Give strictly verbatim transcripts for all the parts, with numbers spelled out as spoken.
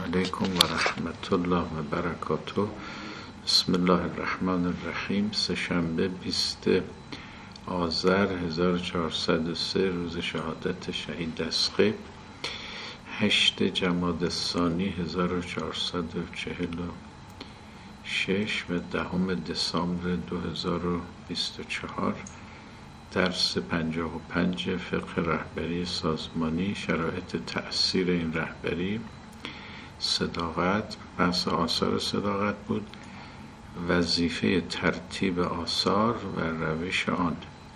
علیکم و رحمت الله و برکاته. بسم الله الرحمن الرحیم. سه‌شنبه بیست آذر هزار و چهارصد و سه روز شهادت شهید دستخیل، هشت جمادی الثانی هزار و چهارصد و چهل و شش و دهم دسامبر دو هزار و بیست و چهار. درس پنجاه و پنج فقه رهبری سازمانی. شرایط تأثیر این رهبری. صداقت. بحث آثار صداقت بود. وظیفه ترتیب آثار و روش آن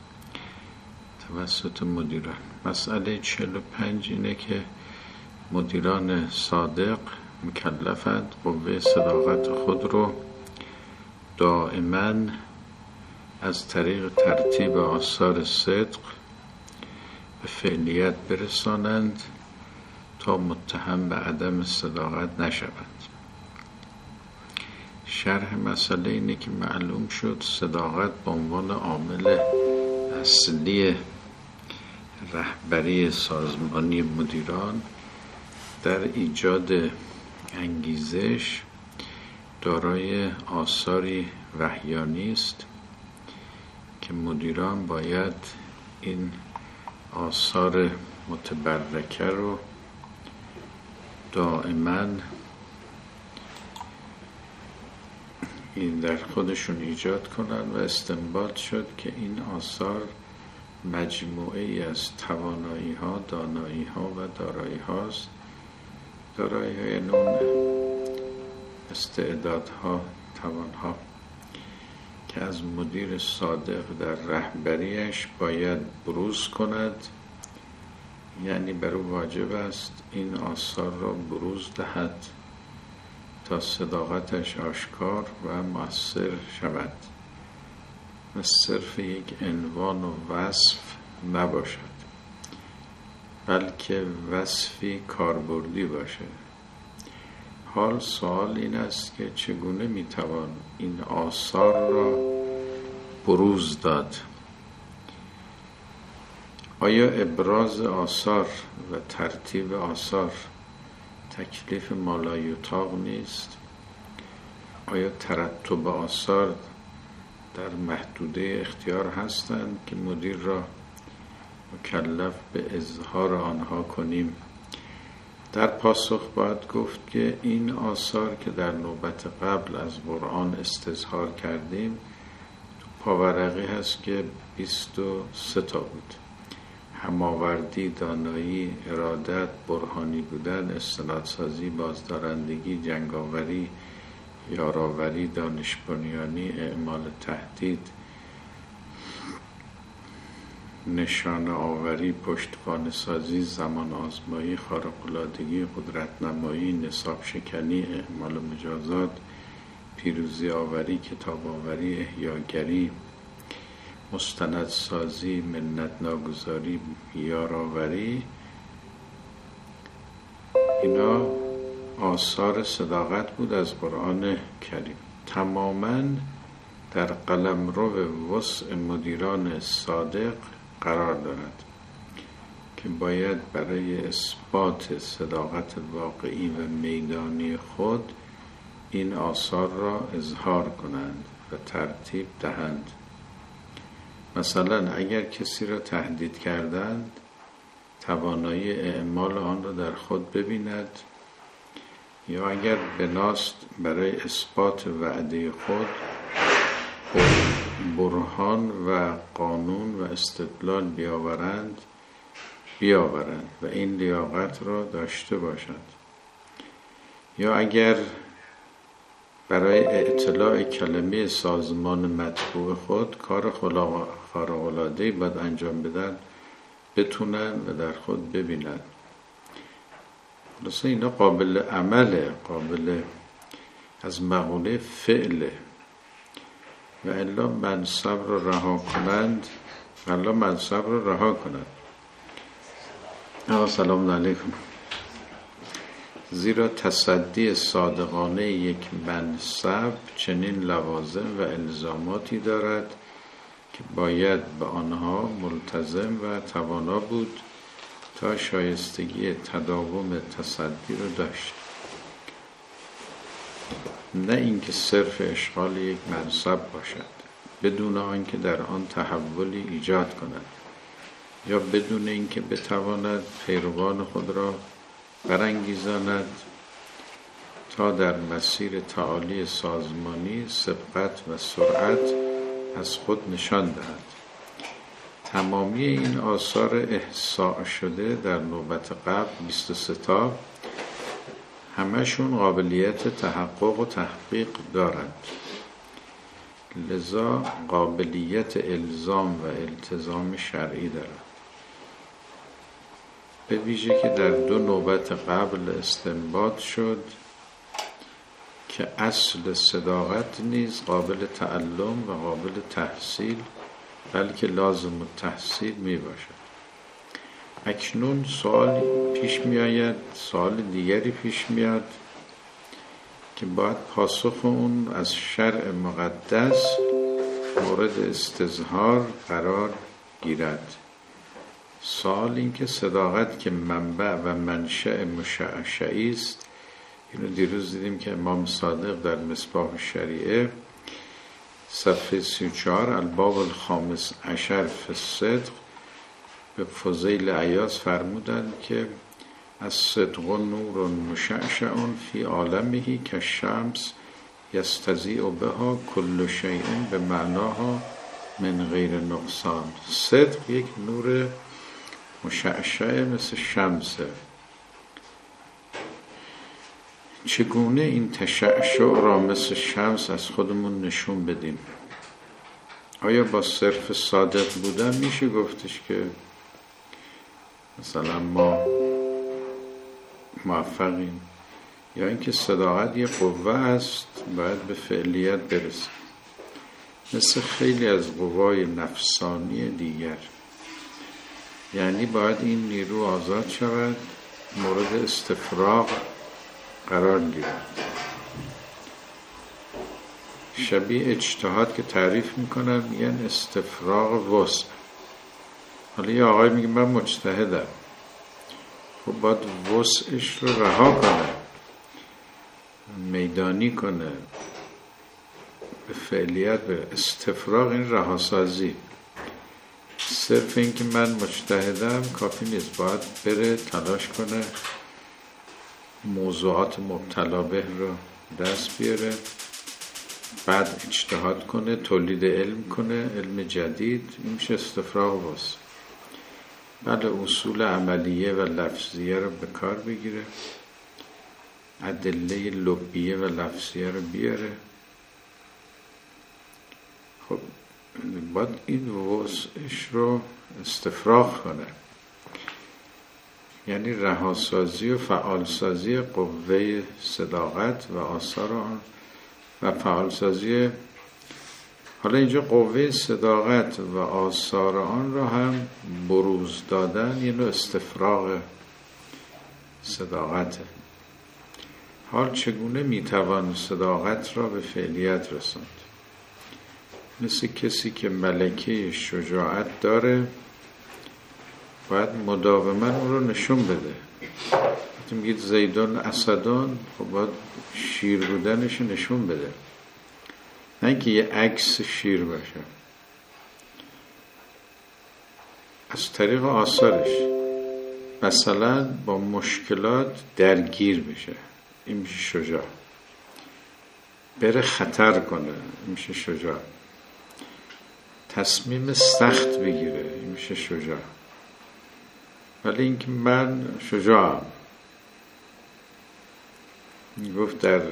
توسط مدیران. مسئله چهل و پنج اینه که مدیران صادق مکلفند قوه صداقت خود رو دائما از طریق ترتیب آثار صدق به فعلیت برسانند تا متهم به عدم صداقت نشوند. شرح مسئله اینه که معلوم شد صداقت به عنوان عامل اصلی رهبری سازمانی مدیران در ایجاد انگیزش دارای آثاری وحیانی است که مدیران باید این آثار متبرکه رو دائما این در خودشون ایجاد کنند و استنباط شد که این آثار مجموعه ای از توانایی ها، دانایی ها و دارایی هاست. دارایی های نون استعدادها، توانها که از مدیر صادق در رهبریش باید بروز کند، یعنی بر او واجب است این آثار را بروز دهد تا صداقتش آشکار و مؤثر شود و صرف یک عنوان و وصف نباشد، بلکه وصفی کاربردی باشد. حال سوال این است که چگونه میتوان این آثار را بروز داد؟ آیا ابراز آثار و ترتیب آثار تکلیف مالایطاق نیست؟ آیا ترتب آثار در محدوده اختیار هستند که مدیر را مکلف به اظهار آنها کنیم؟ در پاسخ باید گفت که این آثار که در نوبت قبل از قرآن استظهار کردیم تو پاورقی هست که بیست و سه تا بود: هماوردی، دانایی، ارادت، برهانی بودن، استنادسازی، بازدارندگی، جنگاوری، یاراوری، دانش بنیانی، اعمال تهدید، نشانه آوری، پشتوانه سازی، زمان آزمایی، خارق‌العادگی، قدرت نمایی، نصاب شکنی، اعمال مجازات، پیروزی آوری، کتاب آوری، احیاگری، مستند سازی، منت ناگذاری، یاراوری. اینا آثار صداقت بود از قرآن کریم. تماماً در قلمرو وسع مدیران صادق قرار دارد که باید برای اثبات صداقت واقعی و میدانی خود این آثار را اظهار کنند و ترتیب دهند. مثلا اگر کسی را تهدید کردند، توانایی اعمال آن را در خود ببیند، یا اگر بناست برای اثبات وعده خود برهان و قانون و استدلال بیاورند بیاورند و این لیاقت را داشته باشند، یا اگر برای اطلاع کلمه سازمان مطبوع خود کار خارق‌العاده‌ای باید انجام بدن، بتونن و در خود ببینن. خلاصه اینا قابل عمله، قابل از مقوله فعله، و الا منصب رو رها کنند، الا منصب رو رها کنند. سلام علیکم. زیرا تصدی صادقانه یک منصب چنین لوازم و الزاماتی دارد که باید به آنها ملتزم و توانا بود تا شایستگی تداوم تصدی رو داشت. نه اینکه صرف اشغال یک منصب باشد بدون آنکه در آن تحولی ایجاد کند یا بدون اینکه بتواند پیروان خود را برانگیزاند تا در مسیر تعالی سازمانی سبقت و سرعت از خود نشان دهد. تمامی این آثار احصاء شده در نوبت قبل بیست و سه تا همشون قابلیت تحقق و تحقیق دارند، لذا قابلیت الزام و التزام شرعی دارند، به ویژه که در دو نوبت قبل استنباط شد که اصل صداقت نیز قابل تعلم و قابل تحصیل بلکه لازم التحصیل می باشد. اکنون سوال پیش می آید، سوال دیگری پیش میاد که باید پاسخ اون از شرع مقدس مورد استظهار قرار گیرد. سوال این که صداقت که منبع و منشأ مشعشعی است، اینو دیروز دیدیم که امام صادق در مصباح الشریعه صفحه سی و چهار الباب الخامس عشر فی الصدق به فضیل عیاض فرمودند که الصدق نور مشعشع فی عالمه کالشمس یستضیء بها کل شیء به معناها من غیر نقصان. صدق یک نور مشعشع مثل شمسه. چگونه این تشعشع را مثل شمس از خودمون نشون بدیم؟ آیا با صرف صادق بودن میشه گفتش که مثلا ما موفقیم، یا اینکه صداقت یه قوه است باید به فعلیت برسیم مثل خیلی از قوای نفسانی دیگر؟ یعنی باید این نیرو آزاد شود، مورد استفراغ قرار گیرد. شبیه اجتهاد که تعریف میکنن میگن استفراغ وسع. حالا یه آقای میگه من مجتهدم، خب باید وسعش رو رها کنه، میدانی کنه، به فعلیت به استفراغ، این رهاسازی. صرف این که من مجتهدم کافی نیست، باید بره تلاش کنه موضوعات مبتلا به رو دست بیاره، بعد اجتهاد کنه، تولید علم کنه، علم جدید. این میشه استفراغ وسع. بله، اصول عملیه و لفظیه رو به کار بگیره، ادله لبیه و لفظیه رو بیاره. خب باید این وسعش رو استفراغ کنه، یعنی رهاسازی و فعالسازی قوه صداقت و آثار آن و فعالسازی. حالا اینجا قوه صداقت و آثار آن را هم بروز دادن یه نوع استفراغ صداقته. حال چگونه میتوان صداقت را به فعلیت رساند؟ مثل کسی که ملکه شجاعت داره باید مداوما اون رو نشون بده. وقتی میگید زیدون اسدون، خب باید شیر بودنش نشون بده، نه اینکه یه عکس شیر باشه. از طریق آثارش مثلا با مشکلات درگیر بشه، این میشه شجاع. بره خطر کنه، این میشه شجاع. تصمیم سخت بگیره، این میشه شجاع. ولی اینکه من شجاعم، گفت در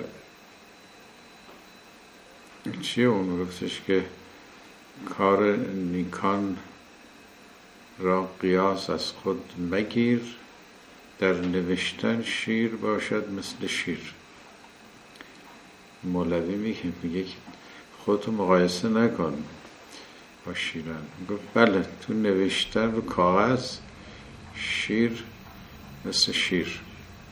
چیه اون گفتش که کار نیکان را قیاس از خود مگیر، در نوشتن شیر باشد مثل شیر. مولوی میگه میگه خودتو مقایسه نکن با شیران. گفت بله، تو نوشتن رو کاغذ شیر مثل شیر.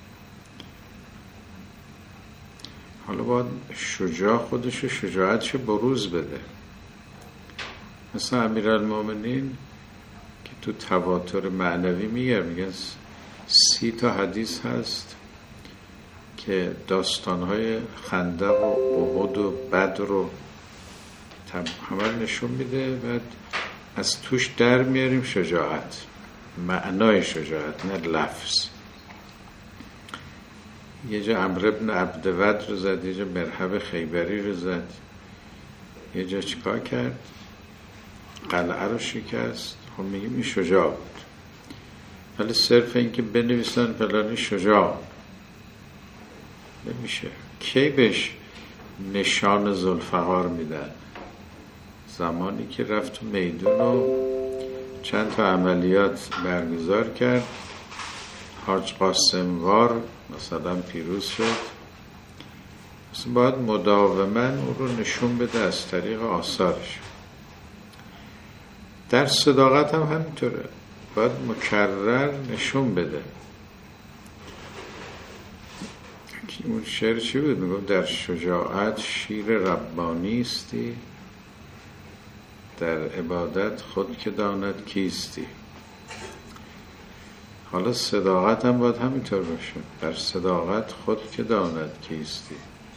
حالا باید شجاع خودشو شجاعتشو بروز بده، مثل امیرالمومنین که تو تواتر معنوی میگه، میگن سی تا حدیث هست که داستانهای خندق و احد و بدر و همه نشون میده و از توش در میاریم شجاعت، معنای شجاعت نه لفظ. یه جا عمرو بن عبدود رو زد، یه جا مرحب خیبری رو زد، یه جا چیکار کرد؟ قلعه رو شکست. خب میگیم این شجاع بود، ولی صرف این که بنویسن فلانی شجاع نمیشه. کی بهش نشان ذوالفقار میدن؟ زمانی که رفت تو میدون و چند تا عملیات برگزار کرد، حاج قاسموار مثلا پیروز شد. مثلا باید مداوما او رو نشون بده از طریق آثارش. در صداقت هم همینطوره، باید مکرر نشون بده. اون شعر چی بود؟ میگم در شجاعت شیر ربانی استی، در عبادت خود که داند کیستی. حالا صداقت هم باید همینطور باشه، در صداقت خود که داند کیستی.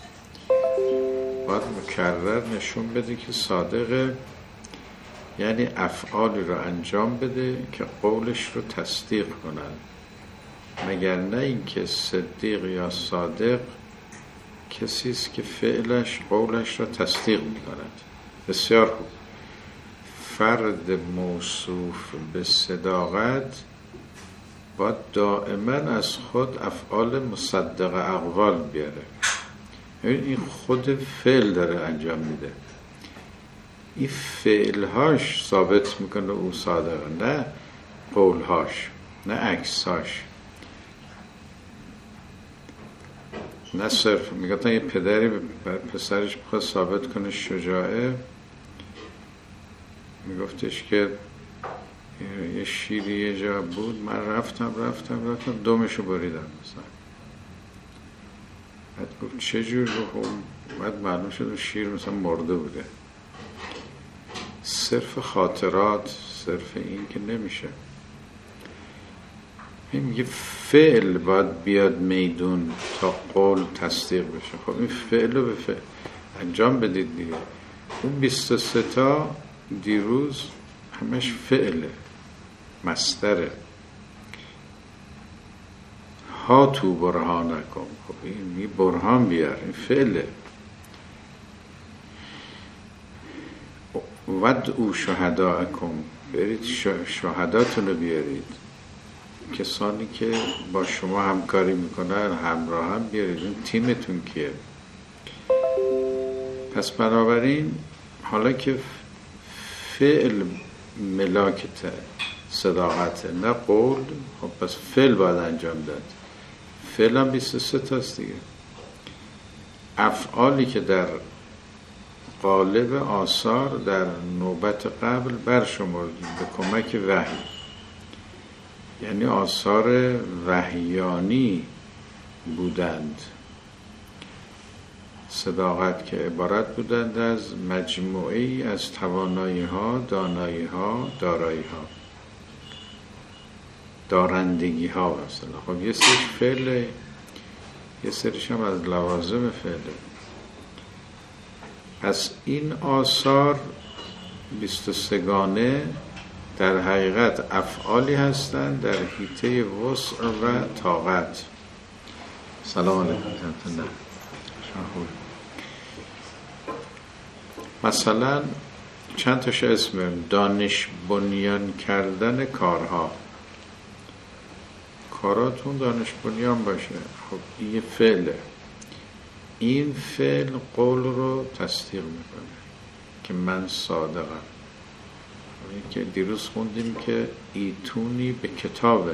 باید مکرر نشون بده که صادقه، یعنی افعالی رو انجام بده که قولش رو تصدیق کنن، مگر نه اینکه صدیق یا صادق کسی است که فعلش قولش رو تصدیق می‌کند. بسیار خوب. فرد موصوف به صداقت باید دائما از خود افعال مصدق اقوال بیاره. این خود فعل داره انجام میده، این فعلهاش ثابت میکنه او صادقه، نه قولهاش، نه عکسهاش. نه صرف میگفتن یه پدری بر پسرش بخواد ثابت کنه شجاعه، میگفتش که یه شیری یه جا بود، من رفتم رفتم رفتم دومشو بریدم مثلا. بعد گفت چه جور؟ گفت بعد معلوم شد شیر مثلا مرده بوده. صرف خاطرات، صرف این که نمیشه. این میگه فعل باید بیاد میدون تا قول تصدیق بشه. خب این فعل رو به فعل انجام بدید دیگه. اون بیست و سه تا دیروز همش فعله، مصدره. ها تو برهان نکن. خب این برهان بیار، این فعله. ود او شهدا کن، برید شهداتون رو بیارید، کسانی که با شما همکاری میکنن همراه هم بیارید. این تیمتون کیه؟ پس بنابراین حالا که فعل ملاک صداقته نه قول، خب پس فعل باید انجام داد. فعل هم بیست و سه تاست دیگه. افعالی که در قالب آثار در نوبت قبل برشمردیم به کمک وحی، یعنی آثار وحیانی بودند. صداقت که عبارت بودند از مجموعی از توانایی ها، دانایی ها، دارایی ها، دارندگی ها مثلا. خب یه سریش فعله، یه سریش هم از لوازم فعله. پس این آثار بیست و سه گانه در حقیقت افعالی هستند در حیطه وسع و طاقت. سلام علیکم. مثلا چند تاش اسم دانش بنیان کردن کارها. کاراتون دانش بنیان باشه. خب این یه فعله. این فعل قول رو تصدیق میکنه که من صادقم. که دیروز خوندیم که ایتونی به کتاب،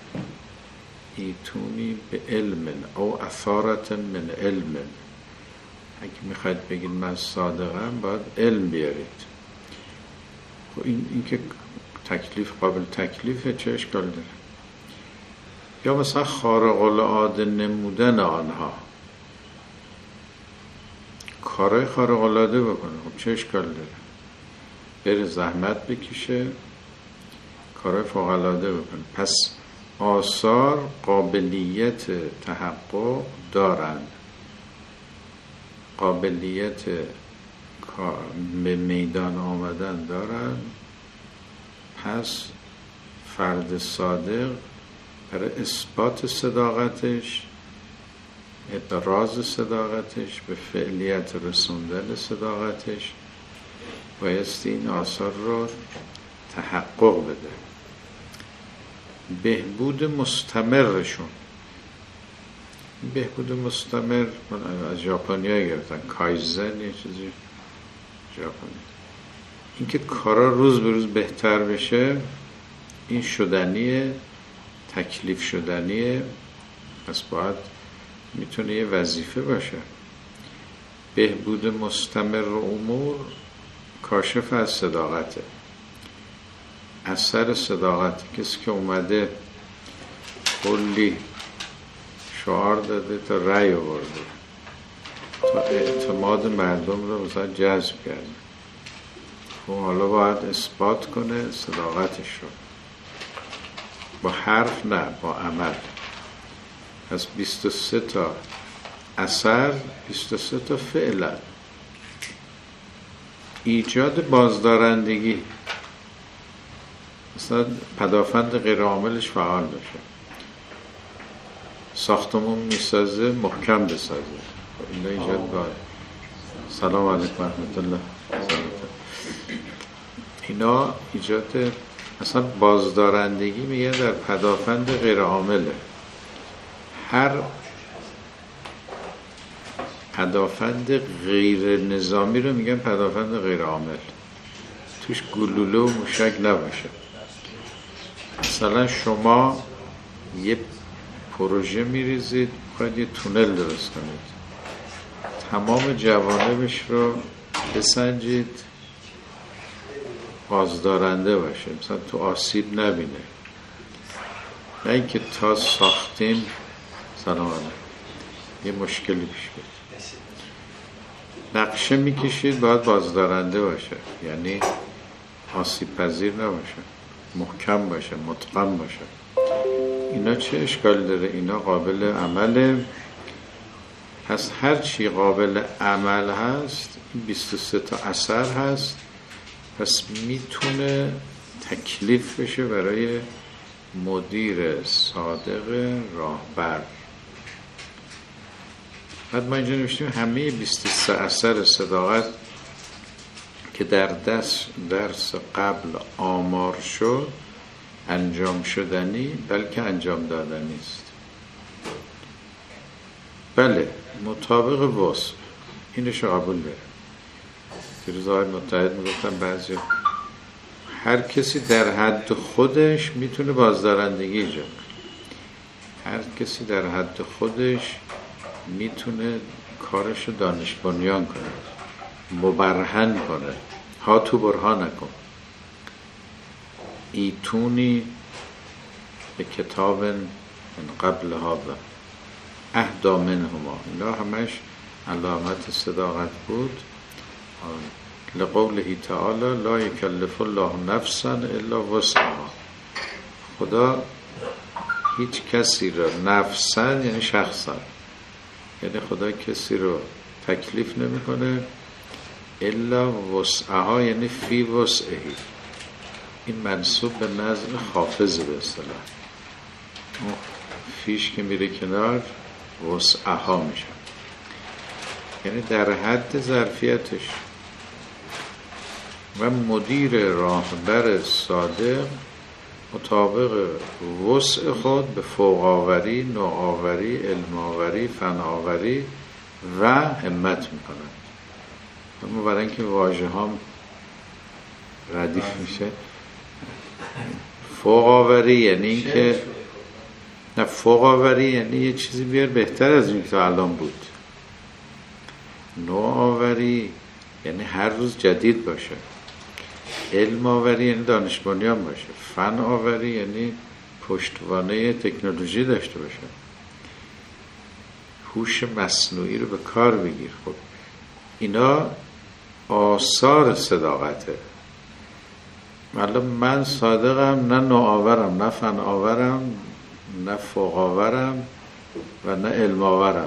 ایتونی به علم او اثارت من علم. اگه میخواید بگید من صادقم باید علم بیارید. این, این که تکلیف قابل تکلیفه، چه اشکال داره؟ یا مثلا خارق العاده نمودن آنها، کارهای خارق العاده بکنه، خب چه اشکال داره؟ بره زحمت بکشه، کارهای فوق العاده بکنه. پس آثار قابلیت تحقق دارند، قابلیت به میدان آمدن دارند. پس فرد صادق برای اثبات صداقتش، ابراز صداقتش، به فعلیت رسوندن صداقتش بایستی این آثار رو تحقق بده. بهبود مستمرشون، بهبود مستمر از ژاپنی‌ها گرفتن، کایزن یه چیزی ژاپنی، اینکه کارا روز به روز بهتر بشه، این شدنیه، تکلیف شدنیه. پس باید میتونه یه وظیفه باشه. بهبود مستمر امور کاشف از صداقته، اثر صداقت. کسی که اومده کلی شعار داده تا رأی آورده، تا اعتماد مردم رو مثلا جذب کرده، و حالا باید اثبات کنه صداقتش رو، با حرف نه، با عمل. پس بیست و سه تا اثر، بیست و سه تا فعل. ایجاد بازدارندگی، مثلا پدافند غیر عاملش فعال بشه، ساختمون میسازه محکم بسازه، اینا ایجاد باید. سلام علیکم رحمت الله. اینا ایجاد مثلا بازدارندگی میگه در پدافند غیر عامله. هر پدافند غیر نظامی رو میگن پدافند غیر عامل، توش گلوله و موشک نباشه. مثلا شما یه پروژه میریزید، میخواید یه تونل درست کنید، تمام جوانبش رو بسنجید، بازدارنده باشه، مثلا تو آسیب نبینه، نه اینکه تا ساختیم سلام علیکم یه مشکلی پیش بیاد. نقشه میکشید باید بازدارنده باشه، یعنی آسیب پذیر نباشه، محکم باشه، متقن باشه. اینا چه اشکال داره؟ اینا قابل عمله. پس هر چی قابل عمل هست، این بیست و سه تا اثر هست، پس میتونه تکلیف بشه برای مدیر صادق راهبر. بعد ما اینجا نوشتیم همه بیست و سه اثر صداقت که در دست درس قبل آمار شد انجام شدنی بلکه انجام دادنی است. بله، مطابق وصف اینش قبول داره. فیروز آقای متحد میگفتن بعضی هر کسی در حد خودش میتونه بازدارندگی ایجاد کنه، هر کسی در حد خودش میتونه کارشو دانش بنیان کنه، مبرهن کنه. ها تو برهان نکن، ایتونی به کتاب من قبل ها و اهدا منهما. اینا همش علامت صداقت بود. لقوله تعالی لا یکلف الله نفسا الا وسعها. خدا هیچ کسی رو، نفسا یعنی شخصا، یعنی خدا کسی رو تکلیف نمیکنه الا وسعها، یعنی فی وسعهی. این منصوب به نظر خافض به اصطلاح، فیش که میره کنار وسعها میشه، یعنی در حد ظرفیتش. و مدیر راهبر صادق مطابق وسع خود به فوق‌آوری، نوآوری، علم‌آوری، فن‌آوری و همت میکنه. اما برای اینکه واژه هم ردیف میشه، فوق‌آوری یعنی این که نه، فوق‌آوری یعنی یه چیزی بیار بهتر از این که الان بود. نوآوری یعنی هر روز جدید باشه. علم آوری یعنی دانش بنیان باشه. فن آوری یعنی پشتوانه تکنولوژی داشته باشه، هوش مصنوعی رو به کار بگیر. خب اینا آثار صداقته. مثلا من صادقم، نه نوآورم، نه فن آورم، نه فوقاورم و نه علماورم،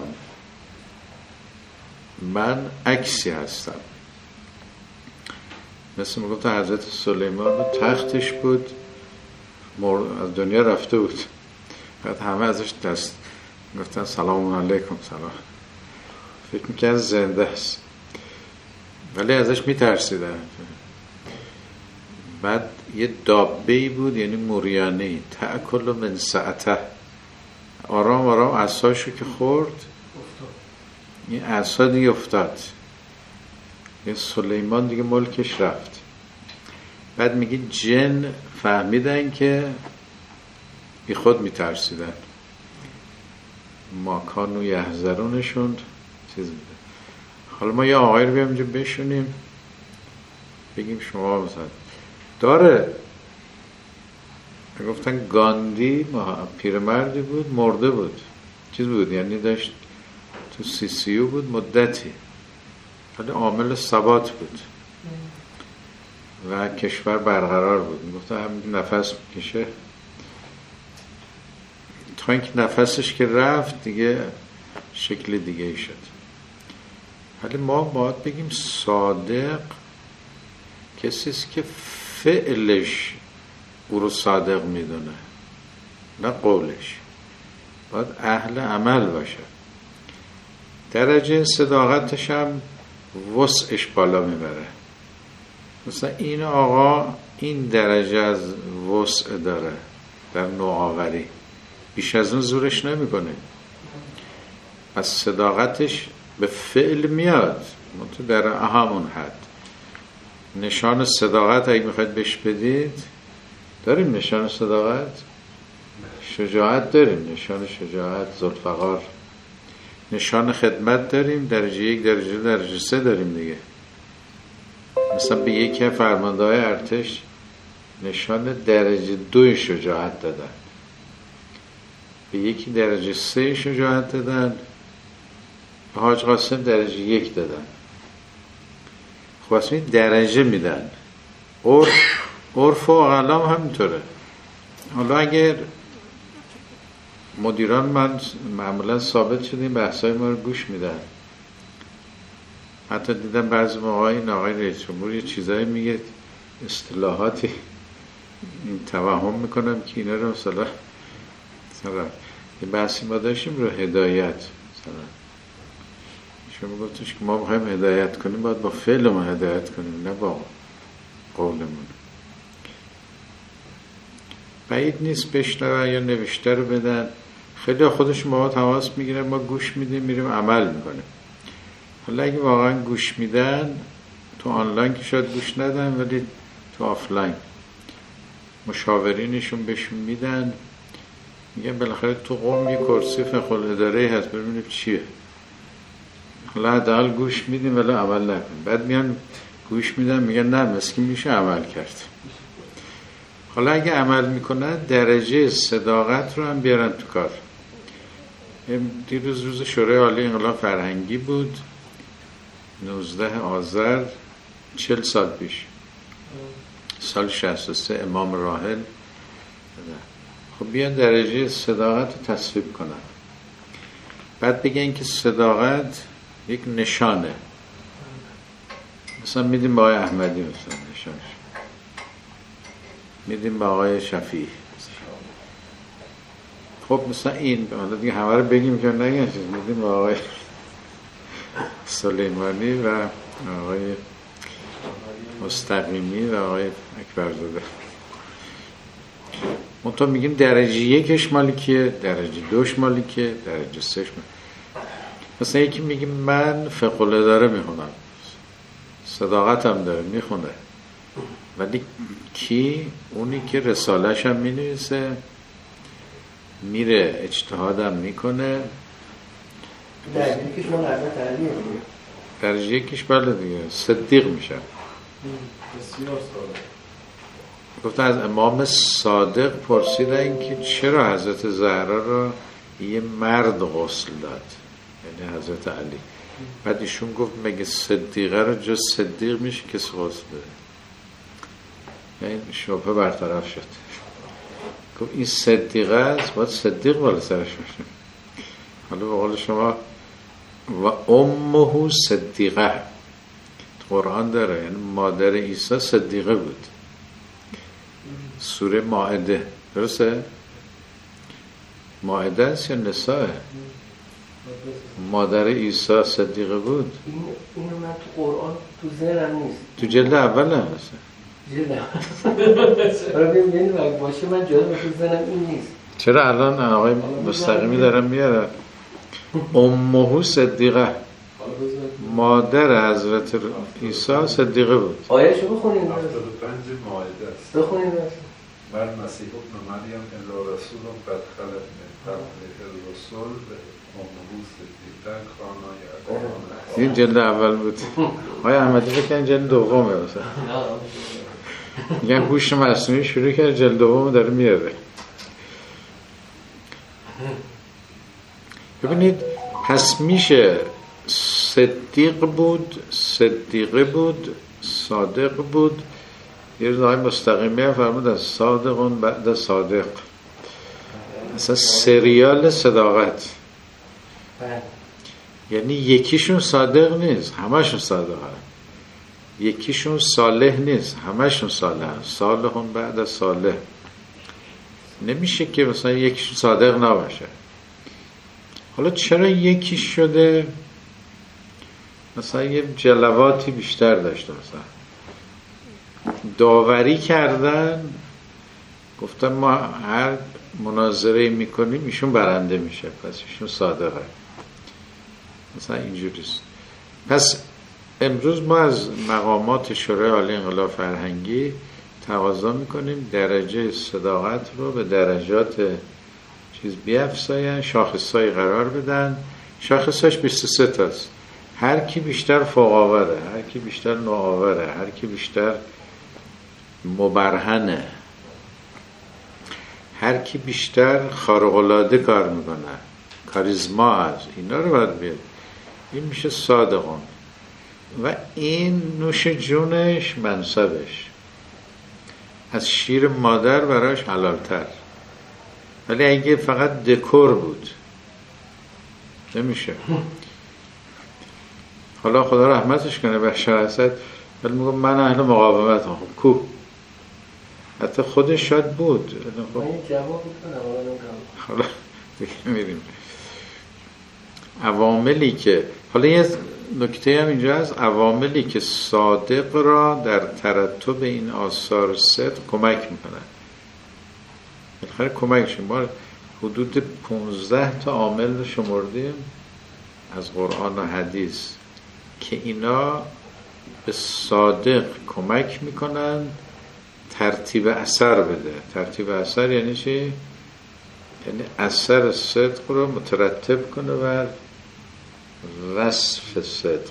من عکسی هستم. مثل میگفت حضرت سلیمان تختش بود، از دنیا رفته بود، بعد همه ازش دست گفتن سلام علیکم، سلام، فکر میکنن زنده است ولی ازش میترسیدن. بعد یه دابه‌ای بود، یعنی موریانه‌ای، تأکل من سعته، آرام آرام عصاشو که خورد این عصا دیگه افتاد، یه سلیمان دیگه ملکش رفت. بعد میگه جن فهمیدن که بی خود میترسیدن، ما کانو یحذرونشون چیز میده. حالا ما یه آقای رو بیام اینجا بشونیم بگیم شما مثلا داره. گفتن گاندی پیرمردی بود، مرده بود، چیز بود، یعنی داشت تو سی سیو بود مدتی، ولی عامل ثبات بود و کشور برقرار بود. گفتن همین نفس میکشه تا اینکه نفسش که رفت دیگه شکل دیگه ای شد. ولی ما باید بگیم صادق کسیست که فعلش او رو صادق میدونه، نه قولش. باید اهل عمل باشه. درجه صداقتش هم وسعش بالا میبره. مثلا این آقا این درجه از وسع داره در نوآوری، بیش از اون زورش نمیکنه. از صداقتش به فعل میاد، منطقه در همون حد. نشان صداقت اگه میخواید بهش بدید، داریم نشان صداقت، شجاعت داریم، نشان شجاعت ذوالفقار. نشان خدمت داریم، درجه یک، درجه دو، درجه سه داریم دیگه. مثلا به یکی فرمانده‌های ارتش نشان درجه دو شجاعت دادن، به یکی درجه سه شجاعت دادن، به حاج قاسم درجه یک دادن. خب اصلا درجه میدن. عرف عرف و اقلام همینطوره. حالا اگر مدیران من معمولا ثابت شدیم بحثای ما رو گوش میدن، حتی دیدم بعضی موقع این آقای رئیس جمهور یه چیزایی میگه، اصطلاحاتی این توهم میکنم که اینا رو مثلا مثلا یه بحثی ما داشتیم رو هدایت، مثلا شما گفتش که ما بخوایم هدایت کنیم باید با فعل ما هدایت کنیم نه با قولمون. بعید نیست بشنون یا نوشته رو بدن، خیلی خودشون با ما تماس میگیرن، ما گوش میدیم میریم عمل میکنیم. حالا اگه واقعا گوش میدن تو آنلاین که شاید گوش ندن، ولی تو آفلاین مشاورینشون بهشون میدن، میگن بالاخره تو قوم یه کرسی فقه الاداره هست ببینیم چیه. حالا حداقل گوش میدیم ولی عمل نکنیم. بعد میان گوش میدن میگن نه مسکی میشه عمل کرد. حالا اگه عمل میکنن درجه صداقت رو هم بیارن تو کار. دیروز روز شورای عالی انقلاب فرهنگی بود، نوزده آذر چل سال پیش، سال شصت و سه، امام راحل. خب بیان درجه صداقت رو تصویب کنن، بعد بگن که صداقت یک نشانه. مثلا میدیم با آقای احمدی، مثلا نشانش میدیم با آقای شفیعی. خب مثلا این حالا دیگه همه رو بگیم که نگیم، میدیم با آقای سلیمانی و آقای مستقیمی و آقای اکبرزاده. منطقه میگیم درجه یکش مالی که، درجه دوش مالی که، درجه سهش مالی. مثلا یکی میگیم من فقه الاداره میخونم، صداقت هم داره میخونه، ولی کی؟ اونی که رسالش هم مینویسه، میره اجتهاد هم میکنه. درجه یکیش مال حضرت علیه، درجه یکیش بله دیگه صدیق میشه. بسیار صادق. گفته از امام صادق پرسیدن که چرا حضرت زهرا را یه مرد غسل داد، یعنی حضرت علی. بعد ایشون گفت مگه صدیقه رو جز صدیق میشه کسی غسل بده؟ یعنی شبهه برطرف شد. گفت این صدیقه است، باید صدیق بالا سرش باشه. حالا به قول شما و امه صدیقه قرآن داره، یعنی مادر عیسی صدیقه بود. سوره مائده، درسته؟ مائده است یا نساء؟ مادر عیسی صدیقه بود. این اینو من تو قرآن تو ذهنم نیست. تو جلد اول هم هست. جلد اول. آره ببین یعنی اگه باشه من جلد تو ذهنم این نیست. چرا الان آقای مستقیمی دارم میاره امه صدیقه، مادر حضرت عیسی صدیقه بود. آیه‌شو بخونید. هفتاد و پنج مائده است. بخونید. بر مسیح ابن مریم الا رسول قد خلت من قبله الرسل امه صدیقه کانا یعقوب. این جلد اول بود. آقای احمدی بکن جلد دومه مثلا. میگن هوش مصنوعی شروع کرد جلد دوم داره میاره. ببینید پس میشه صدیق بود، صدیقه بود، صادق بود. یه روز آقای مستقیمی هم فرمودن صادقون بعد صادق، مثلا سریال صداقت. یعنی یکیشون صادق نیست همشون صادق هست، یکیشون صالح نیست همشون صالح هست. صالحون بعد صالح. نمیشه که مثلا یکیشون صادق نباشه. حالا چرا یکی شده؟ مثلا یه جلواتی بیشتر داشته، مثلا داوری کردن، گفتن ما هر مناظره میکنیم ایشون برنده میشه، پس ایشون صادقه، مثلا اینجوریست. پس امروز ما از مقامات شورای عالی انقلاب فرهنگی تقاضا میکنیم درجه صداقت رو به درجات چیز بیافزاین، شاخصای قرار بدن. شاخصاش بیست و سه تاست. هر کی بیشتر فوق‌آوره، هر کی بیشتر نوآوره، هر کی بیشتر مبرهنه، هر کی بیشتر خارق‌العاده کار میکنه، کاریزما از اینا رو باید بیاد. این میشه صادقون و این نوش جونش منصبش از شیر مادر براش حلالتر. ولی اگه فقط دکور بود نمیشه. حالا خدا رحمتش کنه بشار اسد، ولی میگم من اهل مقاومت هم. خب کو حتی خودش شاید بود. من این جواب بکنم حالا دیگه میریم عواملی که حالا یه نکته هم اینجا هست، عواملی که صادق را در ترتب این آثار صدق کمک میکنن. بالاخره کمکش ما حدود پونزده تا عامل رو شمردیم از قرآن و حدیث که اینا به صادق کمک میکنن ترتیب اثر بده. ترتیب اثر یعنی چی؟ یعنی اثر صدق رو مترتب کنه بر وصف صدق.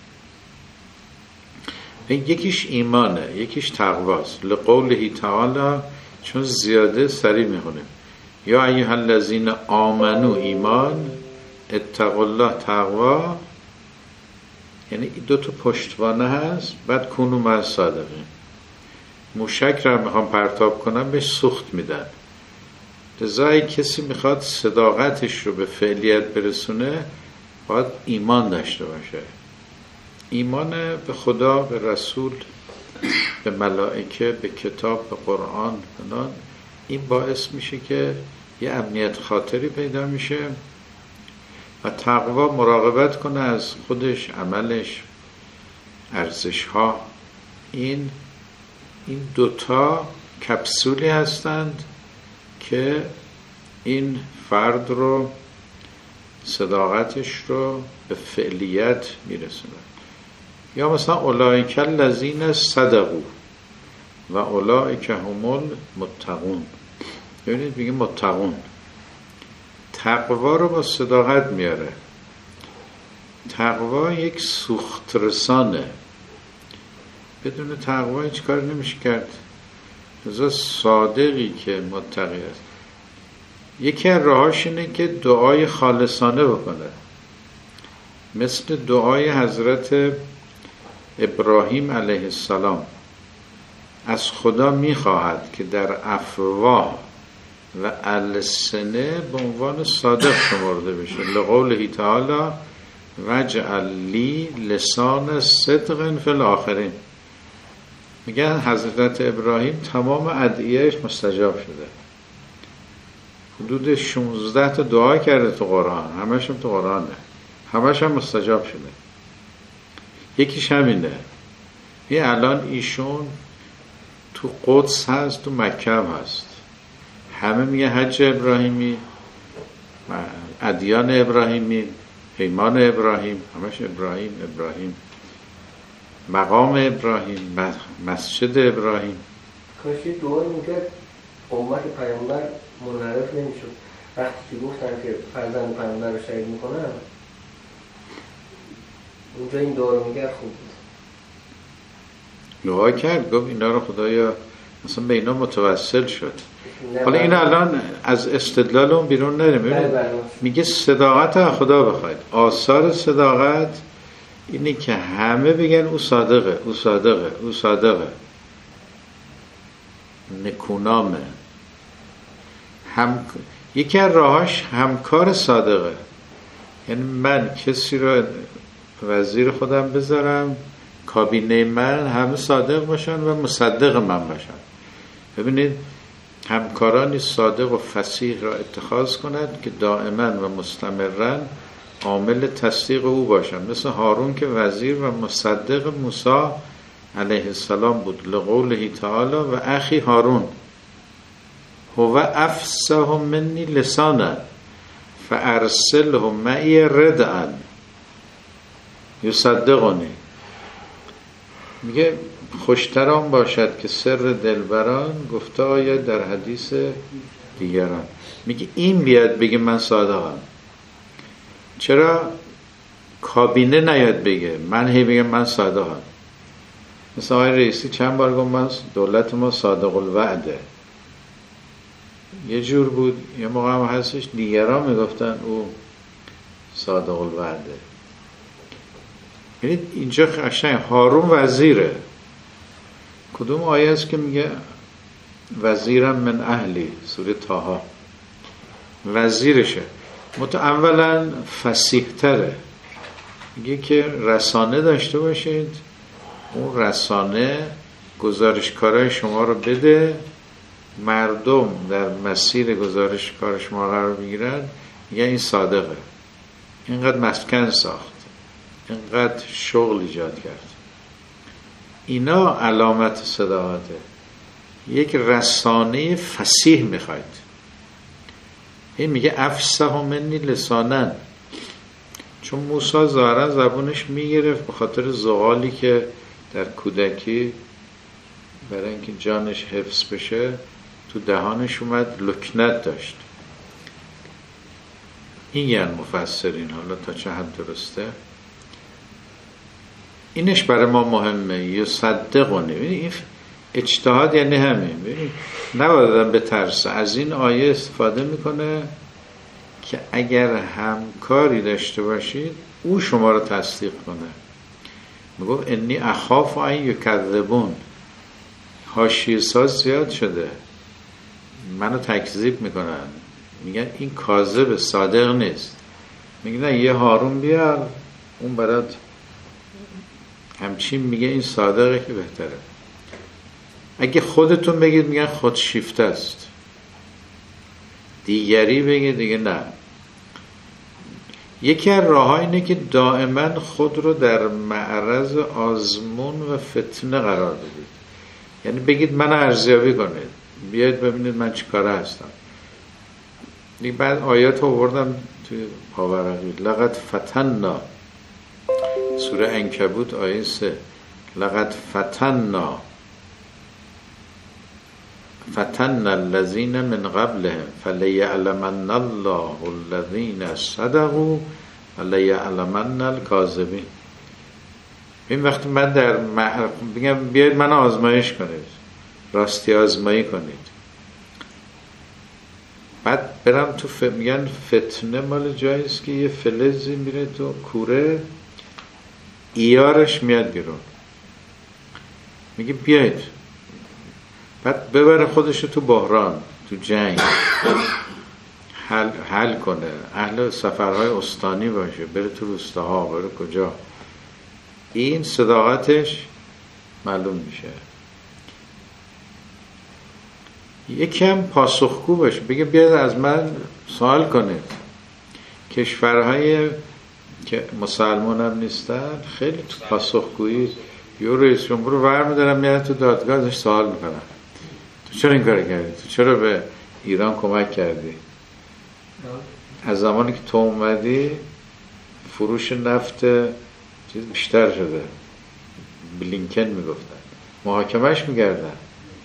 یکیش ایمانه، یکیش تقواست. لقوله تعالی، چون زیاده سریع میخونیم، یا ایها الذین آمنو ایمان، اتقوا الله تقوا، یعنی دو تا پشتوانه هست. بعد کونو مع الصادقین. موشک رو میخوام پرتاب کنم بهش سوخت میدن. لذا کسی میخواد صداقتش رو به فعلیت برسونه باید ایمان داشته باشه. ایمان به خدا، به رسول، به ملائکه، به کتاب، به قرآن. این باعث میشه که یه امنیت خاطری پیدا میشه و تقوا مراقبت کنه از خودش، عملش، ارزش‌ها. این این دوتا کپسولی هستند که این فرد رو، صداقتش رو به فعلیت میرسونه. یا مثلا اولئک الذین صدقوا و اولئک هم المتقون. ببینید میگه متقون. تقوا رو با صداقت میاره. تقوا یک سوخت رسانه. بدون تقوا هیچ کار نمیشه کرد. لذا صادقی که متقی است، یکی از راهاش اینه که دعای خالصانه بکنه، مثل دعای حضرت ابراهیم علیه السلام. از خدا میخواهد که در افواه و السنه به عنوان صادق شمرده بشه. لقوله تعالی وجعل لی لسان صدق فی الاخرین. میگن حضرت ابراهیم تمام ادعیهش مستجاب شده. حدود شانزده تا دعا کرده تو قرآن، همش هم تو قرآنه، همش هم مستجاب شده. یکیش همینه. این الان ایشون تو قدس هست، تو مکه هم هست. همه میگه حج ابراهیمی، ادیان ابراهیمی، پیمان ابراهیم، همش ابراهیم ابراهیم، مقام ابراهیم، مسجد ابراهیم. کاشی دعا میکرد امت پیامبر منحرف نمیشد. وقتی که گفتن که فرزند پیامبر رو شهید میکنن، اونجا این دعا رو میکرد. خوب بود، دعا کرد، گفت اینا رو خدایا مثلا به اینا متوسل شد. حالا این الان از استدلال اون بیرون نریم. میگه صداقت از خدا بخواید. آثار صداقت اینی که همه بگن او صادقه، او صادقه، او صادقه، نکونامه. هم یکی از راهاش همکار صادقه. یعنی من کسی رو وزیر خودم بذارم، کابینه من همه صادق باشن و مصدق من باشن. ببینید همکارانی صادق و فصیح را اتخاذ کند که دائما و مستمرا عامل تصدیق او باشند، مثل هارون که وزیر و مصدق موسی علیه السلام بود. لقوله تعالی و اخی هارون هو افصح منی لسانا فارسله معی ردءا یصدقنی. میگه خوشتر آن باشد که سر دلبران گفته آید در حدیث دیگران. میگه این بیاد بگه من صادقم. چرا کابینه نیاد بگه؟ من هی بگم من صادقم. مثلا آقای رئیسی چند بار گفت من دولت ما صادق الوعده. یه جور بود. یه موقع هم هستش دیگران میگفتن او صادق الوعده. یعنی اینجا قشنگ هارون وزیره. کدوم آیه است که میگه وزیرم من اهلی؟ سوره طه. وزیرشه. اولا فصیح تره. میگه که رسانه داشته باشید، اون رسانه گزارشکارای شما رو بده، مردم در مسیر گزارشکار شما قرار بگیرن، میگه این صادقه، اینقدر مسکن ساخت، اینقدر شغل ایجاد کرد. اینا علامت صداقته. یک رسانه فصیح میخواید. این میگه افصح منی لسانن، چون موسی ظاهرا زبونش میگرفت به خاطر زغالی که در کودکی برای اینکه جانش حفظ بشه تو دهانش اومد، لکنت داشت. این یعنی مفسرین، حالا تا چه حد درسته اینش برای ما مهمه. یصدقونی، این اجتهاد یعنی همین. ببینید نباید به ترس از این آیه استفاده میکنه که اگر همکاری داشته باشید او شما رو تصدیق کنه. میگفت انی اخاف ان یکذبون. حاشیه ساز زیاد شده، منو تکذیب میکنن، میگن این کاذب، صادق نیست. میگن نه یه هارون بیار اون برات همچین میگه این صادقه که بهتره. اگه خودتون بگید میگن خودشیفته است، دیگری بگه دیگه نه. یکی از راه‌ها اینه که دائما خود رو در معرض آزمون و فتنه قرار بدید. یعنی بگید من ارزیابی کنید، بیاید ببینید من چی کاره هستم. دیگه بعد آیات آوردم توی پاورقی. لقد فتنا، سوره عنکبوت آیه سه. لقد فتنا فتن الذین من قبلهم فلیعلمن الله الذین صدقوا ولیعلمن الکاذبین. این وقتی من در مح... بگم بیاید من آزمایش کنید، راستی آزمایی کنید، بعد برم تو ف... میگن فتنه مال جاییست که یه فلزی میره تو کوره، ایارش میاد بیرون، میگه بیاید، بعد ببره خودشو تو بحران، تو جنگ حل, حل کنه، اهل سفرهای استانی باشه، بره تو روستاها، بره کجا، این صداقتش معلوم میشه. یکم پاسخگو باشه، بگه بیاد از من سوال کنید. کشورهای که مسلمان هم نیستن خیلی تو پاسخگویی، یه رئیس جمهور رو برمی‌دارن میارن تو دادگاه ازش سوال میکنن تو چرا این کار کردی؟ تو چرا به ایران کمک کردی؟ از زمانی که تو اومدی فروش نفت چیز بیشتر شده، بلینکن میگفتن، محاکمش میگردن.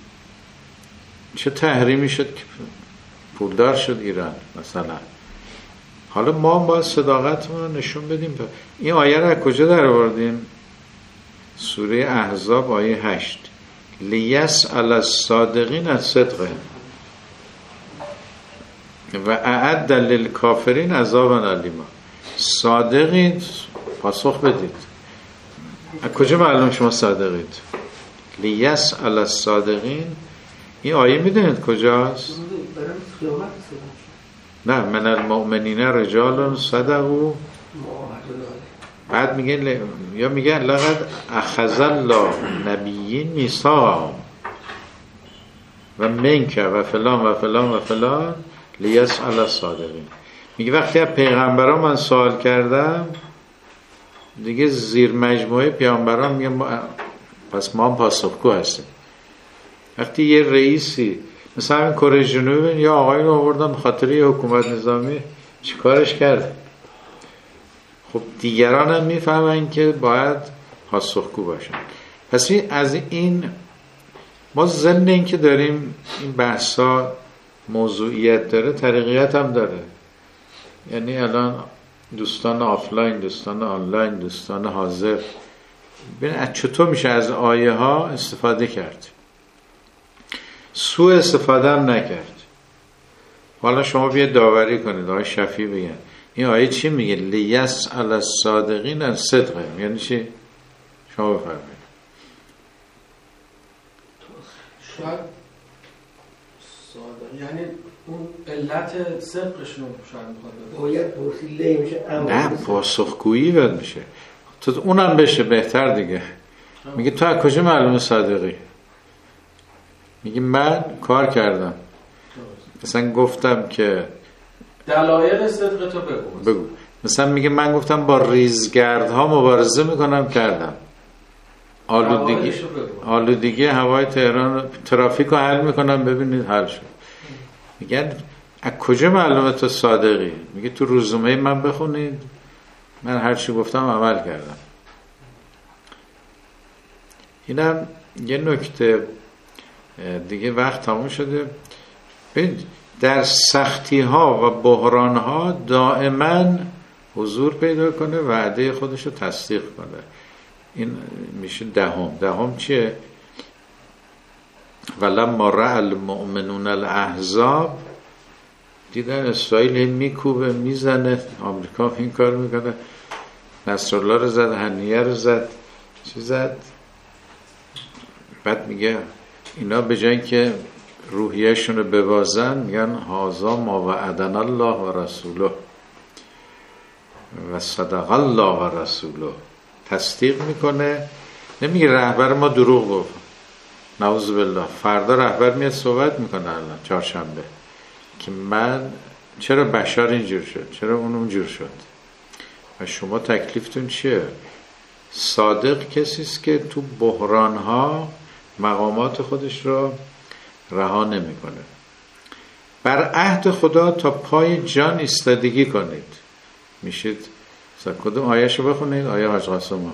چه تحریمی شد که پولدار شد ایران مثلا؟ حالا ما باید صداقتمون رو نشون بدیم. این آیه رو از کجا در آوردیم؟ سوره احزاب آیه هشت، لیسأل الصادقین عن صدقهم و اعد للکافرین عذابا الیما. صادقین پاسخ بدید. از کجا معلوم شما صادقید؟ لیسأل الصادقین، این آیه میدونید کجاست؟ نه، من المؤمنین رجال صدقوا، بعد میگه یا میگه لقد اخذ الله نبیین میثاقهم و منک و فلان و فلان و فلان لیسأل الصادقین. میگه وقتی از پیغمبران من سوال کردم، دیگه زیر مجموعه پیامبران میگه ما پس ما هم پاسخگو هستیم. وقتی یه رئیسی مثلا این کره جنوبی یا آقایی رو آوردن خاطر یه حکومت نظامی، چی کارش کرد؟ خب دیگران هم میفهمن که باید پاسخگو باشن. پس از این ما ضمن این که داریم این بحثا موضوعیت داره، طریقیت هم داره. یعنی الان دوستان آفلاین، دوستان آنلاین، دوستان حاضر، ببین چطور میشه از آیه ها استفاده کرد، سوء استفاده هم نکرد. حالا شما بیا داوری کنید، آقای شفیع بگن این آیه چی میگه؟ لیسأل الصادقین عن صدقهم، یعنی چی؟ شما بفرمایید. شاید صادق یعنی اون علت صدقشون رو شاید میخواد باید پرسیله میشه. نه، پاسخگویی باید میشه. تو اونم بشه بهتر دیگه. میگه تو از کجا معلومه صادقی؟ میگه من کار کردم، مثلا گفتم که دلایل صدق تو بگو. بگو. مثلا میگه من گفتم با ریزگردها مبارزه میکنم، کردم. آلودگی آلودگی هوای تهران، ترافیک رو حل میکنم، ببینید حل شد. میگن از کجا معلومه تو صادقی؟ میگه تو رزومه من بخونید، من هر چی گفتم عمل کردم. اینم یه نکته دیگه، وقت تموم شده. ببین در سختی ها و بحران ها دائما حضور پیدا کنه، وعده خودش رو تصدیق کنه. این میشه دهم. دهم چیه؟ ولما رأى المؤمنون الاحزاب، دیدن اسرائیل میکوبه میزنه، آمریکا این کار میکنه، نصرالله رو زد، هنیه رو زد، چی زد؟ بعد میگه اینا به جای که روحیه‌شون رو ببازن، میگن هذا ما وعدنا الله و رسوله و صدق الله و رسوله. تصدیق میکنه، نمیگه رهبر ما دروغ گفت، نعوذ بالله. فردا رهبر میاد صحبت میکنه، الان چهارشنبه، که من چرا بشار اینجور شد، چرا اون اونجور شد و شما تکلیفتون چیه؟ صادق کسی است که تو بحران‌ها مقامات خودش رو رها نمیکنه. بر عهد خدا تا پای جان ایستادگی کنید. میشید کدوم آیه‌شو بخونید؟ آیه حاج قاسم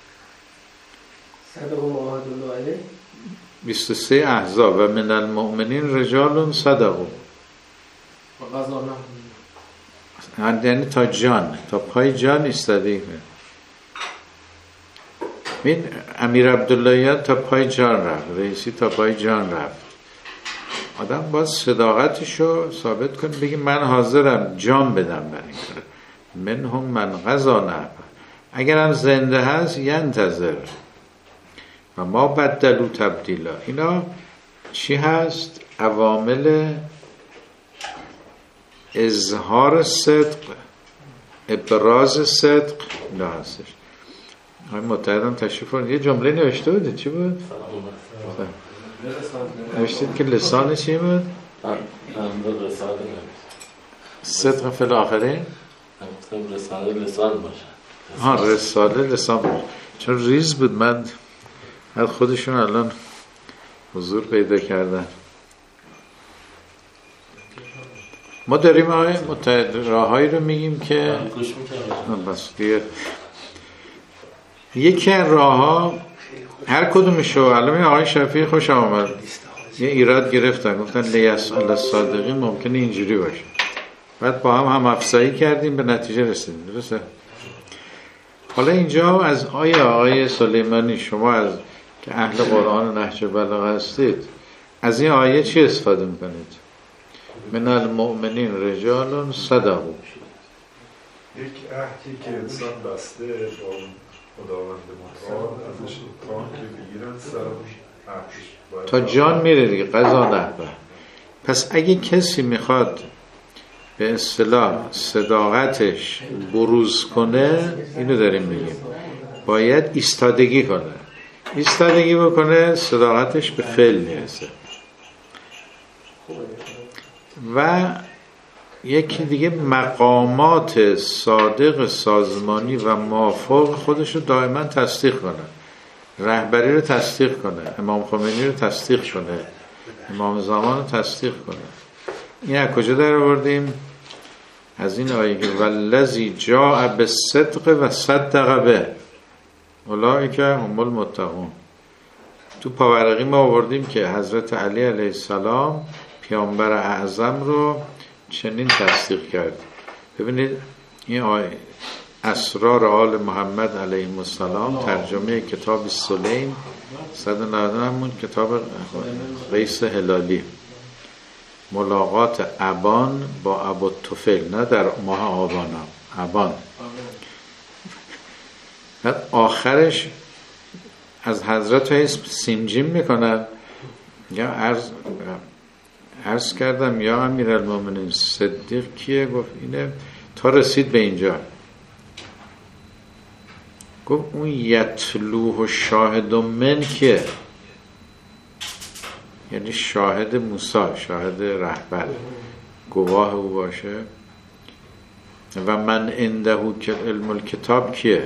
صدق الله علیه بیست و سه احزاب و من المؤمنین رجال صدقوا و قضا نه، یعنی تا جان، تا پای جان ایستادگی کنید. این امیر عبداللهیان تا پای جان رفت، رئیسی تا پای جان رفت. آدم باید صداقتشو ثابت کنه، بگی من حاضرم جان بدم برای این کار. منهم من قضا نحبه، اگرم زنده هست ینتظر و ما بدلو تبدیلا. اینا چی هست؟ عوامل اظهار صدق، ابراز صدق نه هستش. آقای متحدم تشریف فرمودید. یه جمله نوشته بودید، چی بود؟ نوشتید که لسان چی بود؟ صدق فی الاخرین. رساله لسان باشه. ها رساله لسان باشه. چون ریز بود، من از خودشون الان حضور پیدا کردن. ما داریم آقای متحد راههایی رو میگیم که بس دیگه یکی از راهها هر کدومشو الان آقای شفیعی خوش آمد یه ایراد گرفتن، گفتن لیسأل الصادقین ممکنه اینجوری باشه. بعد با هم هم افزایی کردیم به نتیجه رسیدیم. درسته؟ حالا اینجا از آیه آقای سلیمانی شما از که اهل قرآن و نهج بلاغه هستید از این آیه چی استفاده میکنید؟ من المؤمنین رجال صدقوا. یک عهدی که انسان بسته با خداوند متعال ازش تا که بگیرن سر عهدش تا جان میره دیگه، قضا نحوه. پس اگه کسی میخواد به اصطلاح صداقتش بروز کنه، اینو داریم میگیم باید ایستادگی کنه. ایستادگی بکنه صداقتش به فعل میرسه. و یکی دیگه مقامات صادق سازمانی و موافق خودش رو دائما تصدیق کنه. رهبری رو تصدیق کنه، امام خمینی رو تصدیق کنه، امام زمان رو تصدیق کنه. این از کجا در آوردیم؟ از این آیه که والذی جاء بالصدق و صدق به اولئک هم المتقون. تو پاورقی ما آوردیم که حضرت علی علیه السلام پیامبر اعظم رو چنین تصدیق کرد. ببینید این آیه اسرار آل محمد علیه السلام ترجمه کتاب سلیم صد و نود همون کتاب قیس هلالی، ملاقات ابان با ابوالطفیل، نه در ماه آبان، ابان. بعد آخرش از حضرت های سیمجیم میکنن یا عرض عرض کردم یا امیرالمومنین صدیق کیه؟ گفت اینه. تا رسید به اینجا گفت اون یتلوه شاهد من کیه؟ یعنی شاهد موسی، شاهد رهبر، گواه او باشه. و من عنده که علم الکتاب کیه؟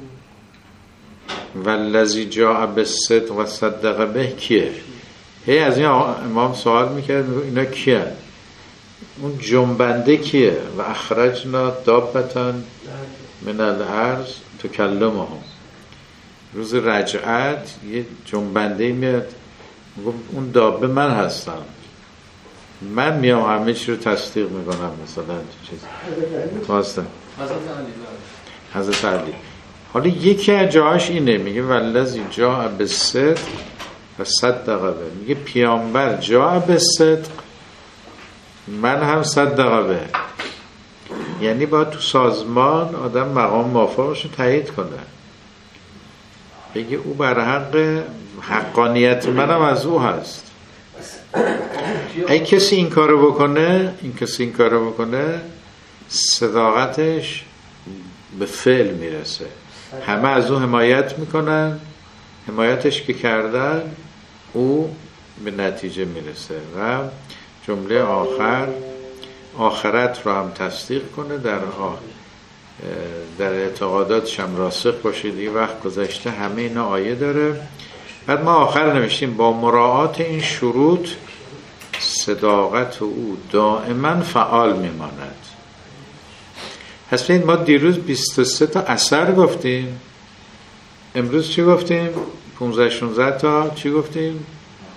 والذی جاء بالصدق و صدق به کیه؟ هی از این امام سوال میکرد اینا کیه؟ اون جنبنده کیه؟ و اخرجنا دابتن من الارض تکلمهم. روز رجعت یه جنبنده میاد گفت اون دابه من هستم، من میام همه چی رو تصدیق میکنم. مثلا چیز خواستم حضرت علی. حالا یکی از جاهاش اینه، میگه والذی جاء بالصدق و صدق به، میگه پیامبر جاء بالصدق، من هم صدق به. یعنی باید تو سازمان آدم مقام موافقش رو تایید کنه، بگه او بر حق، حقانیت منم از او هست. ای کسی این کارو بکنه، این کسی این کارو بکنه صداقتش به فعل میرسه، همه از او حمایت میکنن، حمایتش که کردن او به نتیجه میرسه. و جمله آخر آخرت رو هم تصدیق کنه، در آخر در اعتقاداتش هم راسخ باشه. دیگه وقت گذشته، همه اینا آیه داره. بعد ما آخر نوشتیم با مراعات این شروط صداقت او دائما فعال میماند. پس ببینید ما دیروز بیست و سه تا اثر گفتیم، امروز چی گفتیم؟ پانزده شانزده تا چی گفتیم؟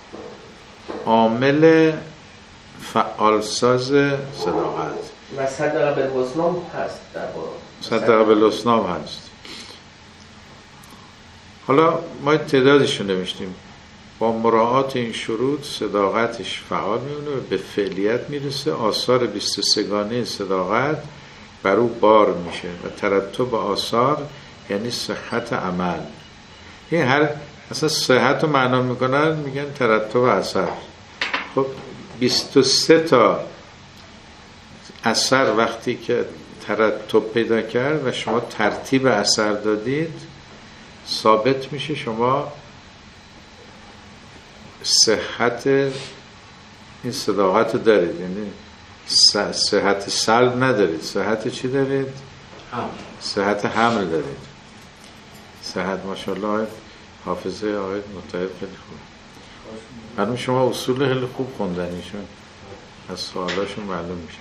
عامل فعالساز صداقت. و صدق بالحسنی هست در قرآن، صدق بالحسنی هست. حالا ما تعدادش رو نوشتیم. با مراعات این شروط صداقتش فعال میمونه و به فعلیت میرسه. آثار بیست و سه گانه صداقت بر او بار میشه و ترتب آثار یعنی صحت عمل. این هر اصلا صحت رو معنا میکنن، میگن ترتب اثر. خب بیست و سه تا اثر وقتی که ترتب پیدا کرد و شما ترتیب اثر دادید، ثابت میشه شما صحت این صداقت رو دارید، یعنی صحت سلب ندارید. صحت چی دارید؟ هم. صحت حمل دارید. صحت ماشاءالله حافظه آقای متحد خیلی خوب. معلوم شما اصول خیلی خوب خوندنیشون از سوالاشون معلوم میشه.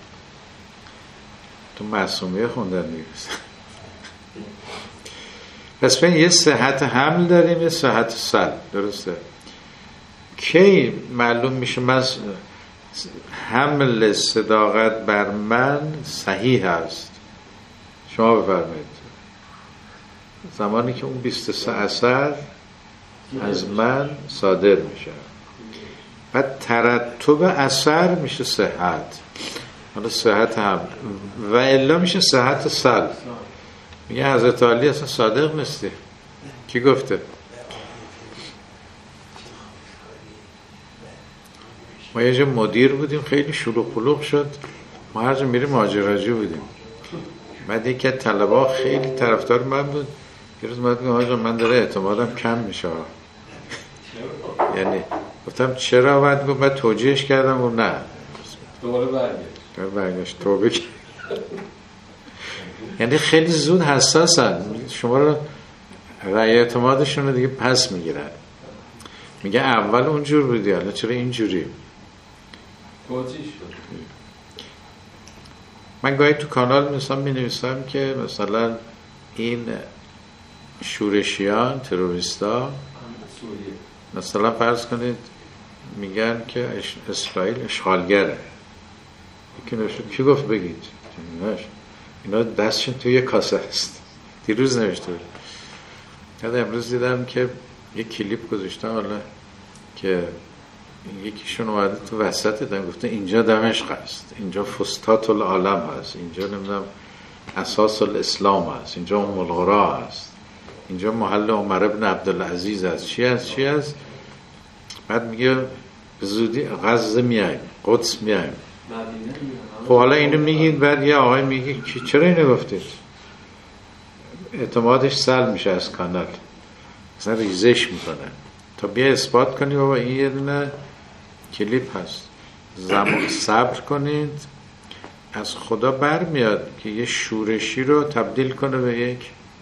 تو معصومیه خوندن دیگه. پس ببین یه صحت حمل داریم، یه صحت سلب. درسته؟ کی معلوم میشه من حمل صداقت بر من صحیح هست؟ شما بفرمایید. زمانی که اون بیست و سه اثر از من صادر میشه، بعد ترتب اثر میشه صحت، حالا صحت هم و الا میشه صحت سلب. میگه حضرت علی اصلا صادق نیستی. کی گفته؟ ما یه جا مدیر بودیم، خیلی شلوغ پلوغ شد، ما هر جا میریم ماجراجو بودیم. بعد یکی از طلبه‌ها خیلی طرفدار من بود، یه روز من گفتم آقا من داره اعتمادم کم میشه. یعنی گفتم چرا؟ بعد گفت بعد توجیهش کردم و نه دوباره برگشت دوباره برگشت توبه کرد. یعنی خیلی زود حساسن، شما رو رأی اعتمادشون رو دیگه پس میگیرن. میگه اول اونجور بودی، حالا چرا اینجوری؟ توجیه شد. من گاهی تو کانال مثلا می نویسم که مثلا این شورشیان تروریستا مثلا فرض کنید میگن که اسرائیل اشغالگره. یکی نوشته کی گفت بگید؟ اینا دستشون توی یه کاسه است. دیروز نوشته بود. بعد امروز دیدم که یه کلیپ گذاشتن حالا که یکیشون اومده تو وسط دادن گفته اینجا دمشق است، اینجا فستات العالم هست، اینجا نمیدونم اساس الاسلام هست، اینجا ام القرا هست، اینجا محل عمر ابن عبدالعزیز هست، چی هست چی هست. بعد میگه به زودی غزه میایم، قدس میایم. خب حالا اینو میگید، بعد یه آقای میگه که چرا اینو گفتید؟ اعتمادش سلب میشه از کانال، مثلا ریزش میکنه تا بیا اثبات کنی بابا این یه دونه کلیپ هست. زمان صبر کنید، از خدا برمیاد که یه شورشی رو تبدیل کنه به یک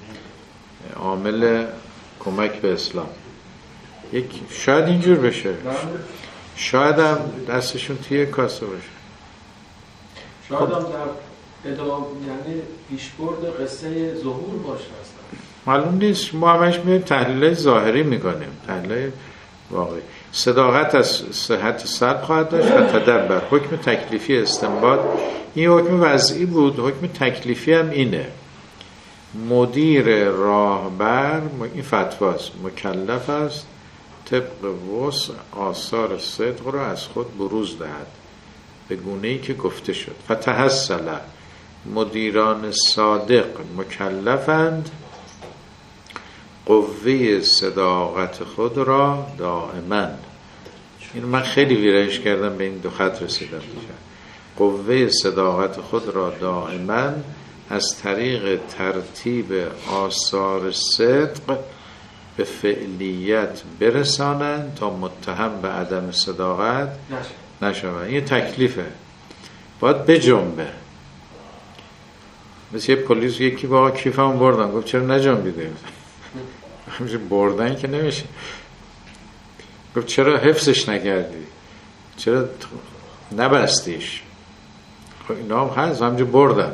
عامل کمک به اسلام. یک شاید اینجور بشه، شاید هم دستشون توی کاسه باشه، شاید هم در ادامه یعنی پیشبرد قصه ظهور باشه. معلوم نیست، ما همش میریم تحلیل ظاهری میکنیم، تحلیل واقعی. صداقت از صحت سلب خواهد داشت و تدبر. حکم تکلیفی استنباط این حکم وضعی بود، حکم تکلیفی هم اینه. مدیر راهبر، این فتواست، مکلف است طبق وسع آثار صدق را از خود بروز دهد به گونه‌ای که گفته شد. فتحصل مدیران صادق مکلفند قوه صداقت خود را دائما. این من خیلی ویرایش کردم به این دو خط رسیدم میشه. قوه صداقت خود را دائما از طریق ترتیب آثار صدق به فعلیت برسانند تا متهم به عدم صداقت نشوند. این تکلیفه، باید بجنبه. مثل یه پلیس یکی با کیفم بردن، گفت چرا نجنبیده؟ همینجور بردن که نمیشه. گفت چرا حفظش نکردی؟ چرا نبستیش؟ خب اینا هم هست، همینجور بردن.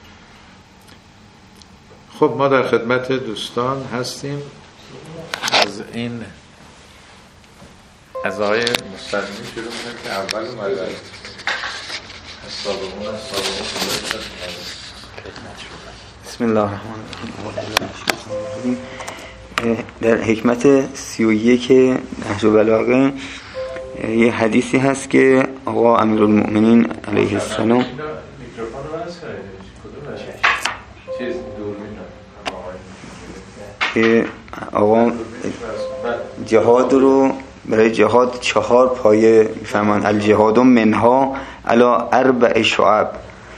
خب ما در خدمت دوستان هستیم. از این از آقای مستقیمی شروع میکنم که اول اومده از سابقون از سابقون بسم الله الرحمن الرحیم. در حکمت سی و یک نهج البلاغه یه حدیثی هست که آقا امیرالمؤمنین علیه السلام که آقا جهاد رو برای جهاد چهار پایه میفهمن. الجهاد منها علی اربع شعب.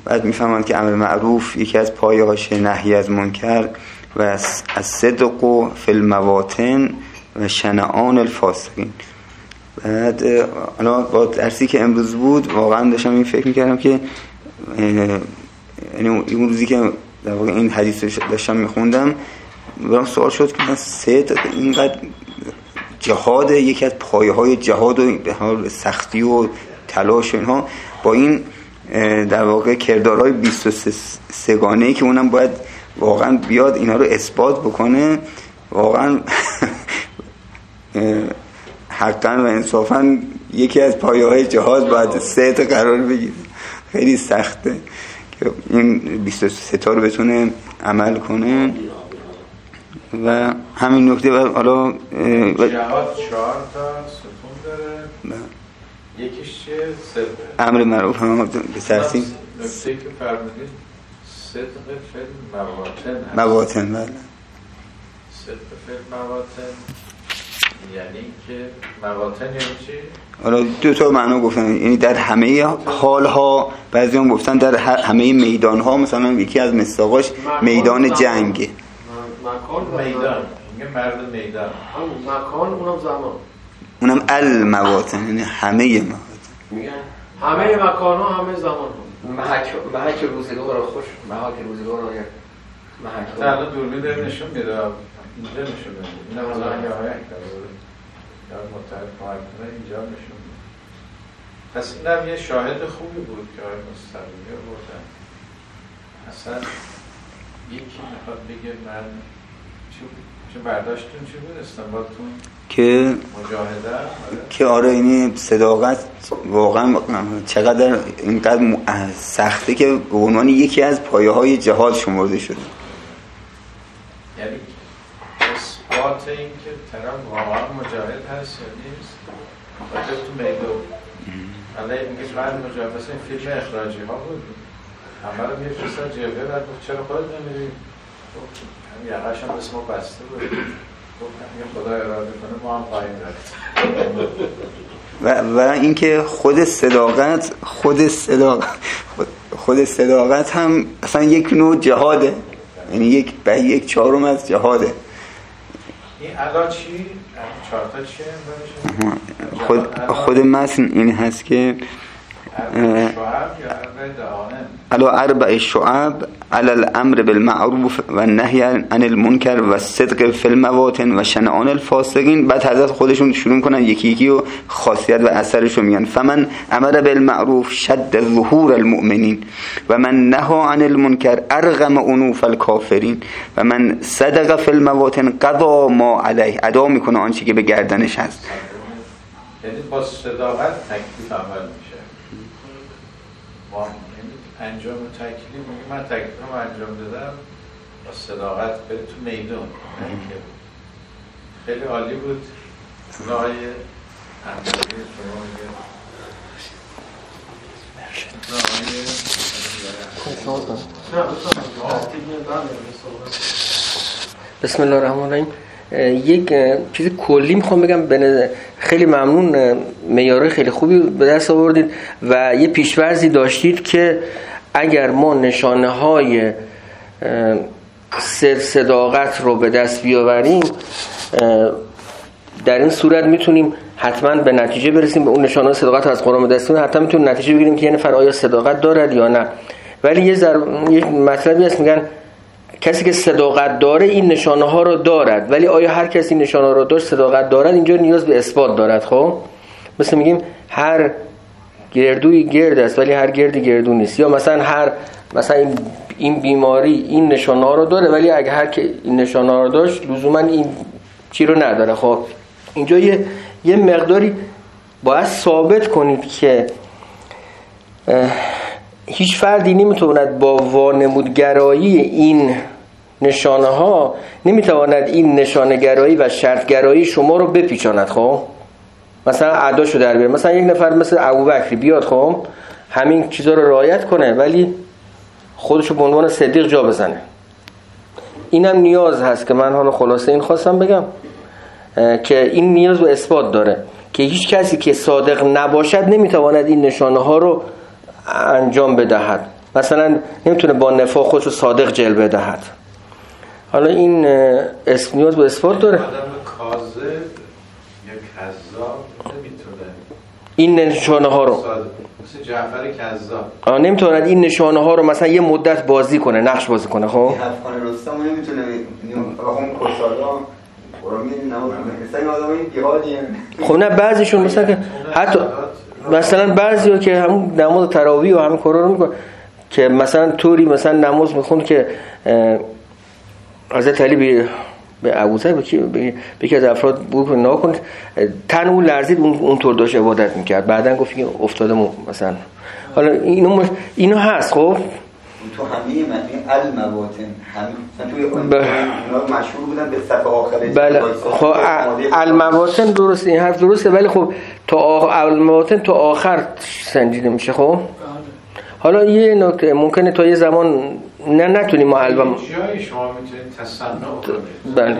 بعد میفهمند که امر معروف یکی از پایه‌هاش نهی از منکر و از صدق و فی المواطن و شنعان الفاسقین. بعد حالا با درسی که امروز بود واقعا داشتم این فکر میکردم که یعنی اون روزی که در واقع این حدیث داشتم میخوندم برام سوال شد که من صدق اینقدر جهاد، یکی از پایه‌های جهاد و به حال سختی و تلاش و اینها، با این در واقع کردارهای بیست و سه گانه‌ای که اونم باید واقعا بیاد اینا رو اثبات بکنه، واقعا حقا و انصافا یکی از پایه‌های جهاد باید صدق قرار بگیره. خیلی سخته که این بیست و سه تا رو بتونه عمل کنه و همین نکته. و حالا جهاد چهار تا ستون داره، یکیش چیه؟ صدق، امر معروف هم به ترتیب نکته که فرمودید صدق فی المواطن، مواطن بله، صدق فی المواطن یعنی که مواطن یعنی چی؟ حالا دو تا معنا گفتن، یعنی در همه حالها، بعضی هم گفتن در همه میدانها، مثلا یکی از مصداقاش میدان جنگه، مکان میدان، میگه مرد میدان، مکان اونم زمان، اونم المواطن یعنی همه مواطن، میگن همه مکان ها همه زمان ها. محک محک روزگار رو خوش محک روزگار رو محک تا الان دوربین داره نشون میده، اینجا نشون میده، این هم الان یه آیه کرده یا متحد کمک کنه اینجا نشون میده. پس این هم یه شاهد خوبی بود که آیه مستقیمی رو بردن. اصلا یکی میخواد بگه من چه برداشتون چی بود استنباطتون؟ که مجاهده آره. که آره اینی صداقت واقعا چقدر اینقدر سخته که به عنوان یکی از پایه‌های جهاد شمرده شده. یعنی اثبات این که طرف واقعا مجاهد هست یا نیست خاطر تو میدون الان میگه بعد مجاهد مثلا این فیلم اخراجی ها بود همه رو میفرستن جبهه بعد چرا خودت نمیری همین یقهش هم اسم ما بسته بود گفتم خدا اراده کنه ما هم خواهیم رفت. و و اینکه خود صداقت خود صداقت خود صداقت هم اصلا یک نوع جهاده، یعنی یک به یک چهارم از جهاده. این الان چی؟ چهار تا چیه؟ خود خود متن این هست که علی اربع شعب علی الامر بالمعروف و النهی عن المنکر و صدق فی المواطن و شنعان الفاسقین. بعد حضرت خودشون شروع کنن یکی یکی و خاصیت و اثرش رو میگن. فمن امر بالمعروف شد ظهور المؤمنین و من نهى عن المنکر ارغم عنوف الکافرین و من صدق فی المواطن قضا ما علیه، ادا میکنه آنچه که به گردنش هست. یعنی با صداقت تکلیف عمل میشه. ما انجام تکلیف میگه من تکلیفم انجام دادم با صداقت بری تو میدون. خیلی عالی بود. رای اندازی شما میگه بسم الله الرحمن الرحیم. یک چیز کلی میخوام بگم. خیلی ممنون، معیار خیلی خوبی به دست آوردید و یه پیش‌فرضی داشتید که اگر ما نشانه های صداقت رو به دست بیاوریم در این صورت میتونیم حتما به نتیجه برسیم. به اون نشانه صداقت رو از قرآن به دست بیاریم حتما میتونیم نتیجه بگیریم که یه نفر آیا صداقت دارد یا نه. ولی یه ذره یک مطلبی هست میگن کسی که صداقت داره این نشانه ها رو دارد، ولی آیا هر کسی این نشانه ها رو داشت صداقت دارد؟ اینجا نیاز به اثبات دارد. خب مثل میگیم هر گردوی گرد است ولی هر گردی گردو نیست، یا مثلا هر مثلا این, این بیماری این نشانه ها رو داره ولی اگه هر که این نشانه ها رو داشت لزوما این چی رو نداره. خب اینجا یه یه مقداری باید ثابت کنید که هیچ فردی نمیتواند با وانمودگرایی این نشانه ها نمیتواند این نشانه گرایی و شرط گرایی شما رو بپیچاند. خب مثلا اعداشو در بیاره، مثلا یک نفر مثل ابوبکر بیاد خب همین چیزا رو رعایت کنه ولی خودشو به عنوان صدیق جا بزنه. اینم نیاز هست که من حالا خلاصه این خواستم بگم که این نیاز به اثبات داره که هیچ کسی که صادق نباشد نمیتواند این نشانه ها رو انجام بدهد. مثلا نمیتونه با نفاق خودشو صادق جلوه دهد. حالا این اسم نیاز به اثبات داره. آدم کاذب یا کذاب نمیتونه این نشانه ها رو مثل جعفر کذاب آ نمیتونه این نشانه ها رو مثلا یه مدت بازی کنه، نقش بازی کنه. خب افغان رستم نمیتونه اون کسالا قرآن نماز مثلا آدم این بیهادیه. خب نه بعضیشون مثلا که حتی مثلا بعضیا که همون نماز تراویح و همین کارا رو میکنه که مثلا طوری مثلا نماز میخوند که حضرت علی به به ابوذر به یکی از افراد بود که ناکن تن اون لرزید، اون اونطور داشت عبادت میکرد، بعدن گفت که افتاده مو مثلا. حالا اینو اینو هست. خب تو همه معنی المواطن همین توی اونا مشهور بودن به صف آخره. بله خب المواطن درست، این حرف درسته، ولی خب تا آخر المواطن تا آخر سنجیده میشه. خب حالا یه نکته ممکنه تا یه زمان نه نتونیم ما البته جای شما میتونید تصنع کنید. بله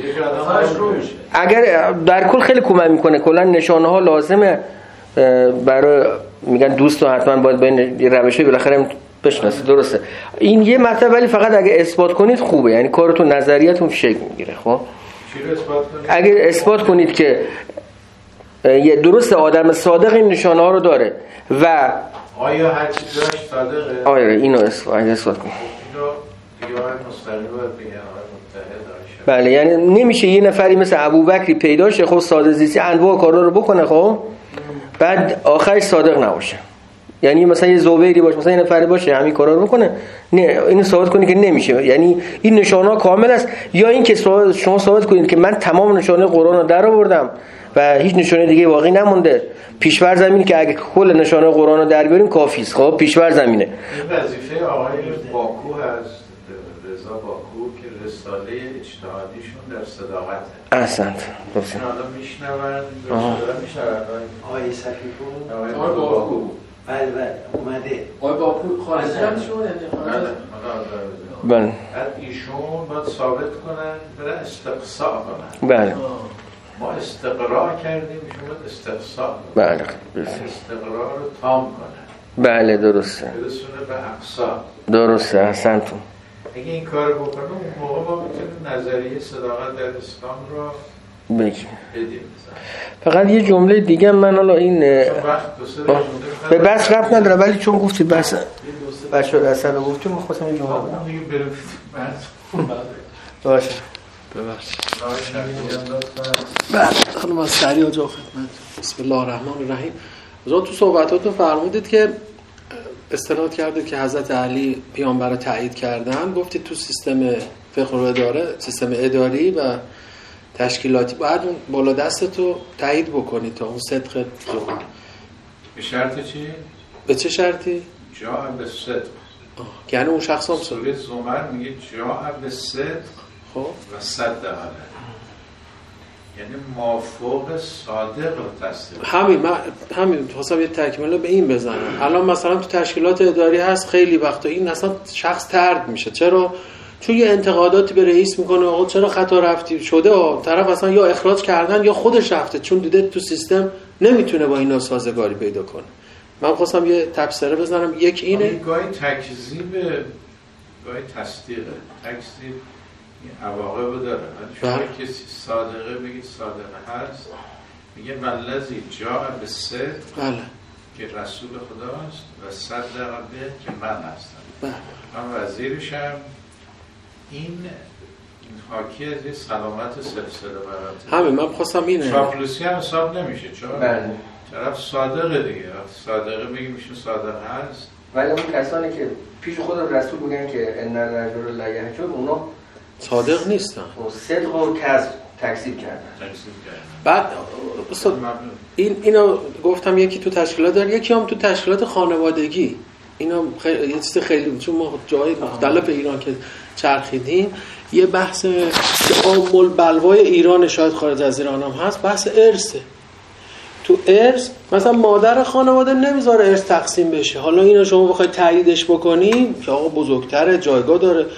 اگر در کل خیلی کمک میکنه. کلا نشانه ها لازمه برای میگن دوست رو حتما باید بین روشی بالاخره بشناسید. درسته این یه مطلب، ولی فقط اگه اثبات کنید خوبه، یعنی کارتون نظریتون شکل میگیره. خب چی رو اثبات کنید؟ اگه اثبات کنید که یه درسته آدم صادق این نشانه ها رو داره و آیا هر چیزی داشت صادقه؟ آیا اینو اثبات کنید. اینو دیگه آقای مستقیم باید بگن آقای متحد داشت. بله یعنی نمیشه یه نفری مثل ابوبکری پیدا شه خب ساده زیستی انواع کارا رو بکنه خب بعد آخرش صادق نباشه. یعنی مثلا یه زبیری باشه، مثلا یه نفری باشه همین کارا رو بکنه، نه اینو ثابت کنی که نمیشه. یعنی این نشانه ها کامل است، یا این که شما ثابت کنید که من تمام نشانه قرآن رو در آوردم و هیچ نشانه دیگه باقی نمونده. پیشور زمین که اگه کل نشانه قرآن رو در بیاریم کافی است. خب پیشور زمینه. این وظیفه آقای باکو هست، رضا باکو، که رساله اجتهادیشون در صداقت احسنت. درست. حالا میشنون رساله میشنون آقای صفیپور آقای باکو. بله بله اومده آقای باکو خارجی هم شون بله بله بعد ایشون باید ثابت کنن برای استقصاء کنن. بله ما استقرار کردیم، ایشون باید استقصاء کنن. بله استقرار رو تام کنن. بله درسته برسونه به اقصا. درسته احسنتون. اگه این کار بکنه اون موقع ما میتونیم نظریه صداقت در اسلام رو بگیم. بدیم. فقط یه جمله دیگه من حالا این به بس رفت نداره، ولی چون گفتی بس بچه ها اصلا رو گفتیم خواستم یه جمله بدم باشه ببخشید. بله خانم از سریع جا خدمت. بسم الله الرحمن الرحیم. حضرت تو صحبتاتون فرمودید که استناد کردید که حضرت علی پیامبر رو تایید کردن، گفتید تو سیستم فقه و اداره، سیستم اداری و تشکیلاتی باید اون بالا دستتو تایید بکنی تا اون صدق زمان. به شرط چی؟ به چه شرطی؟ جاء به صدق. یعنی اون شخص هم سوره زمر میگه جاء به صدق خب و صدق علیه، یعنی مافوق صادق رو تصدیق. همین من همین خواستم یه تکمیل به این بزنم. الان مثلا تو تشکیلات اداری هست خیلی وقتا این اصلا شخص طرد میشه. چرا؟ چون یه انتقاداتی به رئیس میکنه آقا چرا خطا رفتی شده، طرف اصلا یا اخراج کردن یا خودش رفته چون دیده تو سیستم نمیتونه با اینا سازگاری پیدا کنه. من خواستم یه تبصره بزنم. یک اینه گاهی تکذیب گاهی تصدیقه. تکذیب این عواقب داره. شما کسی صادقه بگید صادقه هست، میگه والذی جاء به صدق، بله که رسول خداست، و صدق به که من هستم. بله من وزیرشم. این حاکی از یه سلامت سلسله مراتب. همین من خواستم اینه. چاپلوسی هم حساب نمیشه چون بله طرف صادقه دیگه. صادقه بگیم میشه صادق هست. ولی اون کسانی که پیش خود رسول میگن که ان الرجل لا یهجر، اونا صادق نیستن، صدق و کذب تکذیب کردن. تکذیب کردن. بعد استاد این اینو گفتم یکی تو تشکیلات داره، یکی هم تو تشکیلات خانوادگی. اینا خیلی یه چیز خیلی، چون ما جای مختلف ایران که چرخیدیم یه بحث که عامل بلوای ایران شاید خارج از ایران هم هست، بحث ارثه. تو ارث مثلا مادر خانواده نمیذاره ارث تقسیم بشه. حالا اینو شما بخواید تاییدش بکنی که آقا بزرگتره جایگاه داره،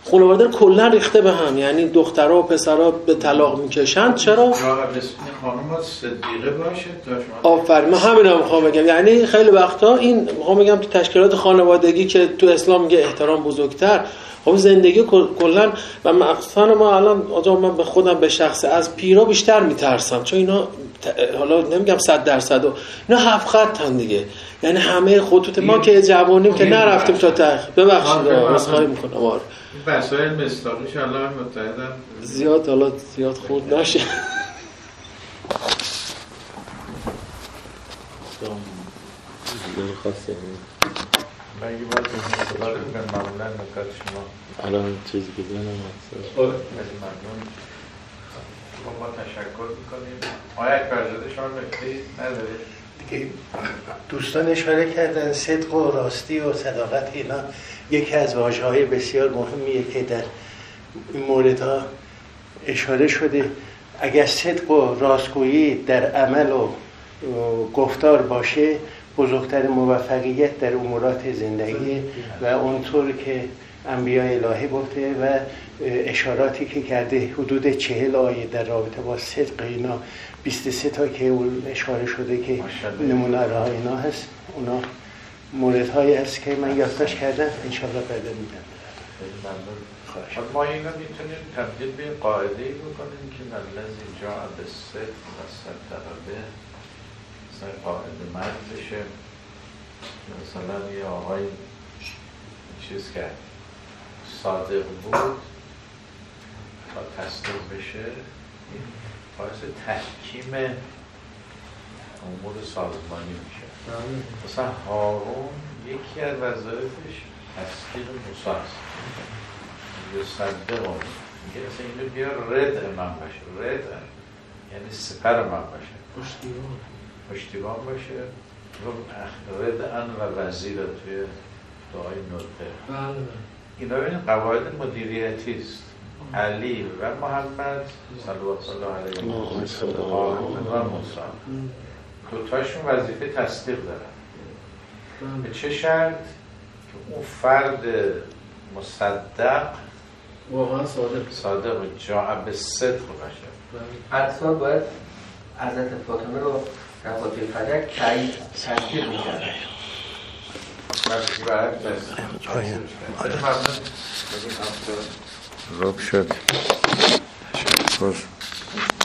خانواده رو کلا ریخته به هم، یعنی دخترها و پسرها به طلاق میکشن. چرا؟ یا بسم خانم صدیقه باشه داشت. آفرین، من همینم میخوام بگم. یعنی خیلی وقتا این میخوام بگم تو تشکیلات خانوادگی که تو اسلام میگه احترام بزرگتر، خب زندگی کلا و مقصد ما الان آجا من به خودم به شخص از پیرا بیشتر میترسم، چون اینا حالا نمیگم صد درصد و اینا هفت خطن دیگه، یعنی همه خطوط ما که جوانیم که نرفتیم تا تخ ببخشید عذرخواهی میکنم. آره این مسائل مصداقیش الله متحدن زیاد حالا زیاد خود نشه. درخواسته من یه باید این اصطلاح رو بگم معمولا نکات شما الان چیزی که دنم هست خیلی ممنون. ما تشکر میکنیم. آیا اکبرزاده شما نکته‌ای ندارید؟ دیگه دوستان اشاره کردن صدق و راستی و صداقت، اینا یکی از واژه‌های بسیار مهمیه که در این موردها اشاره شده. اگر صدق و راستگویی در عمل و گفتار باشه، بزرگترین موفقیت در امورات زندگی و اونطور که انبیاء الهی گفته و اشاراتی که کرده، حدود چهل آیه در رابطه با صدق اینا، بیست و سه تا که اون اشاره شده که نمونه ها اینا هست. اونا موردهایی هست که من یادداشت کردم، انشاءالله بعدا میدم. ما اینا میتونیم تبدیل به قاعده‌ای بکنیم که الذی جاء بالصدق و صدق به، مثلا قاعده مرد بشه. مثلا یه آقای چیز کرد صادق بود تا تصدیق بشه، این باعث تحکیم امور سازمانی میشه. مثلا هارون یکی از وظایفش تصدیق موسی است. یه صدق اون میگه مثلا اینو بیا رد من باشه، رد یعنی سپر من باشه، پشتیبان پشتیبان باشه. رد ان و وزیر توی دعای نطقه. اینا این قواعد مدیریتی است. علی و محمد صلوات الله علیه و هارون و موسی دوتاشون وظیفه تصدیق دارن. به چه شرط؟ که اون فرد مصدق واقعا صادق صادق و جاء بالصدق باشه. حتما باید حضرت فاطمه رو در قاطع فدک تایید تصدیق می‌کردن. رب شد. شکر.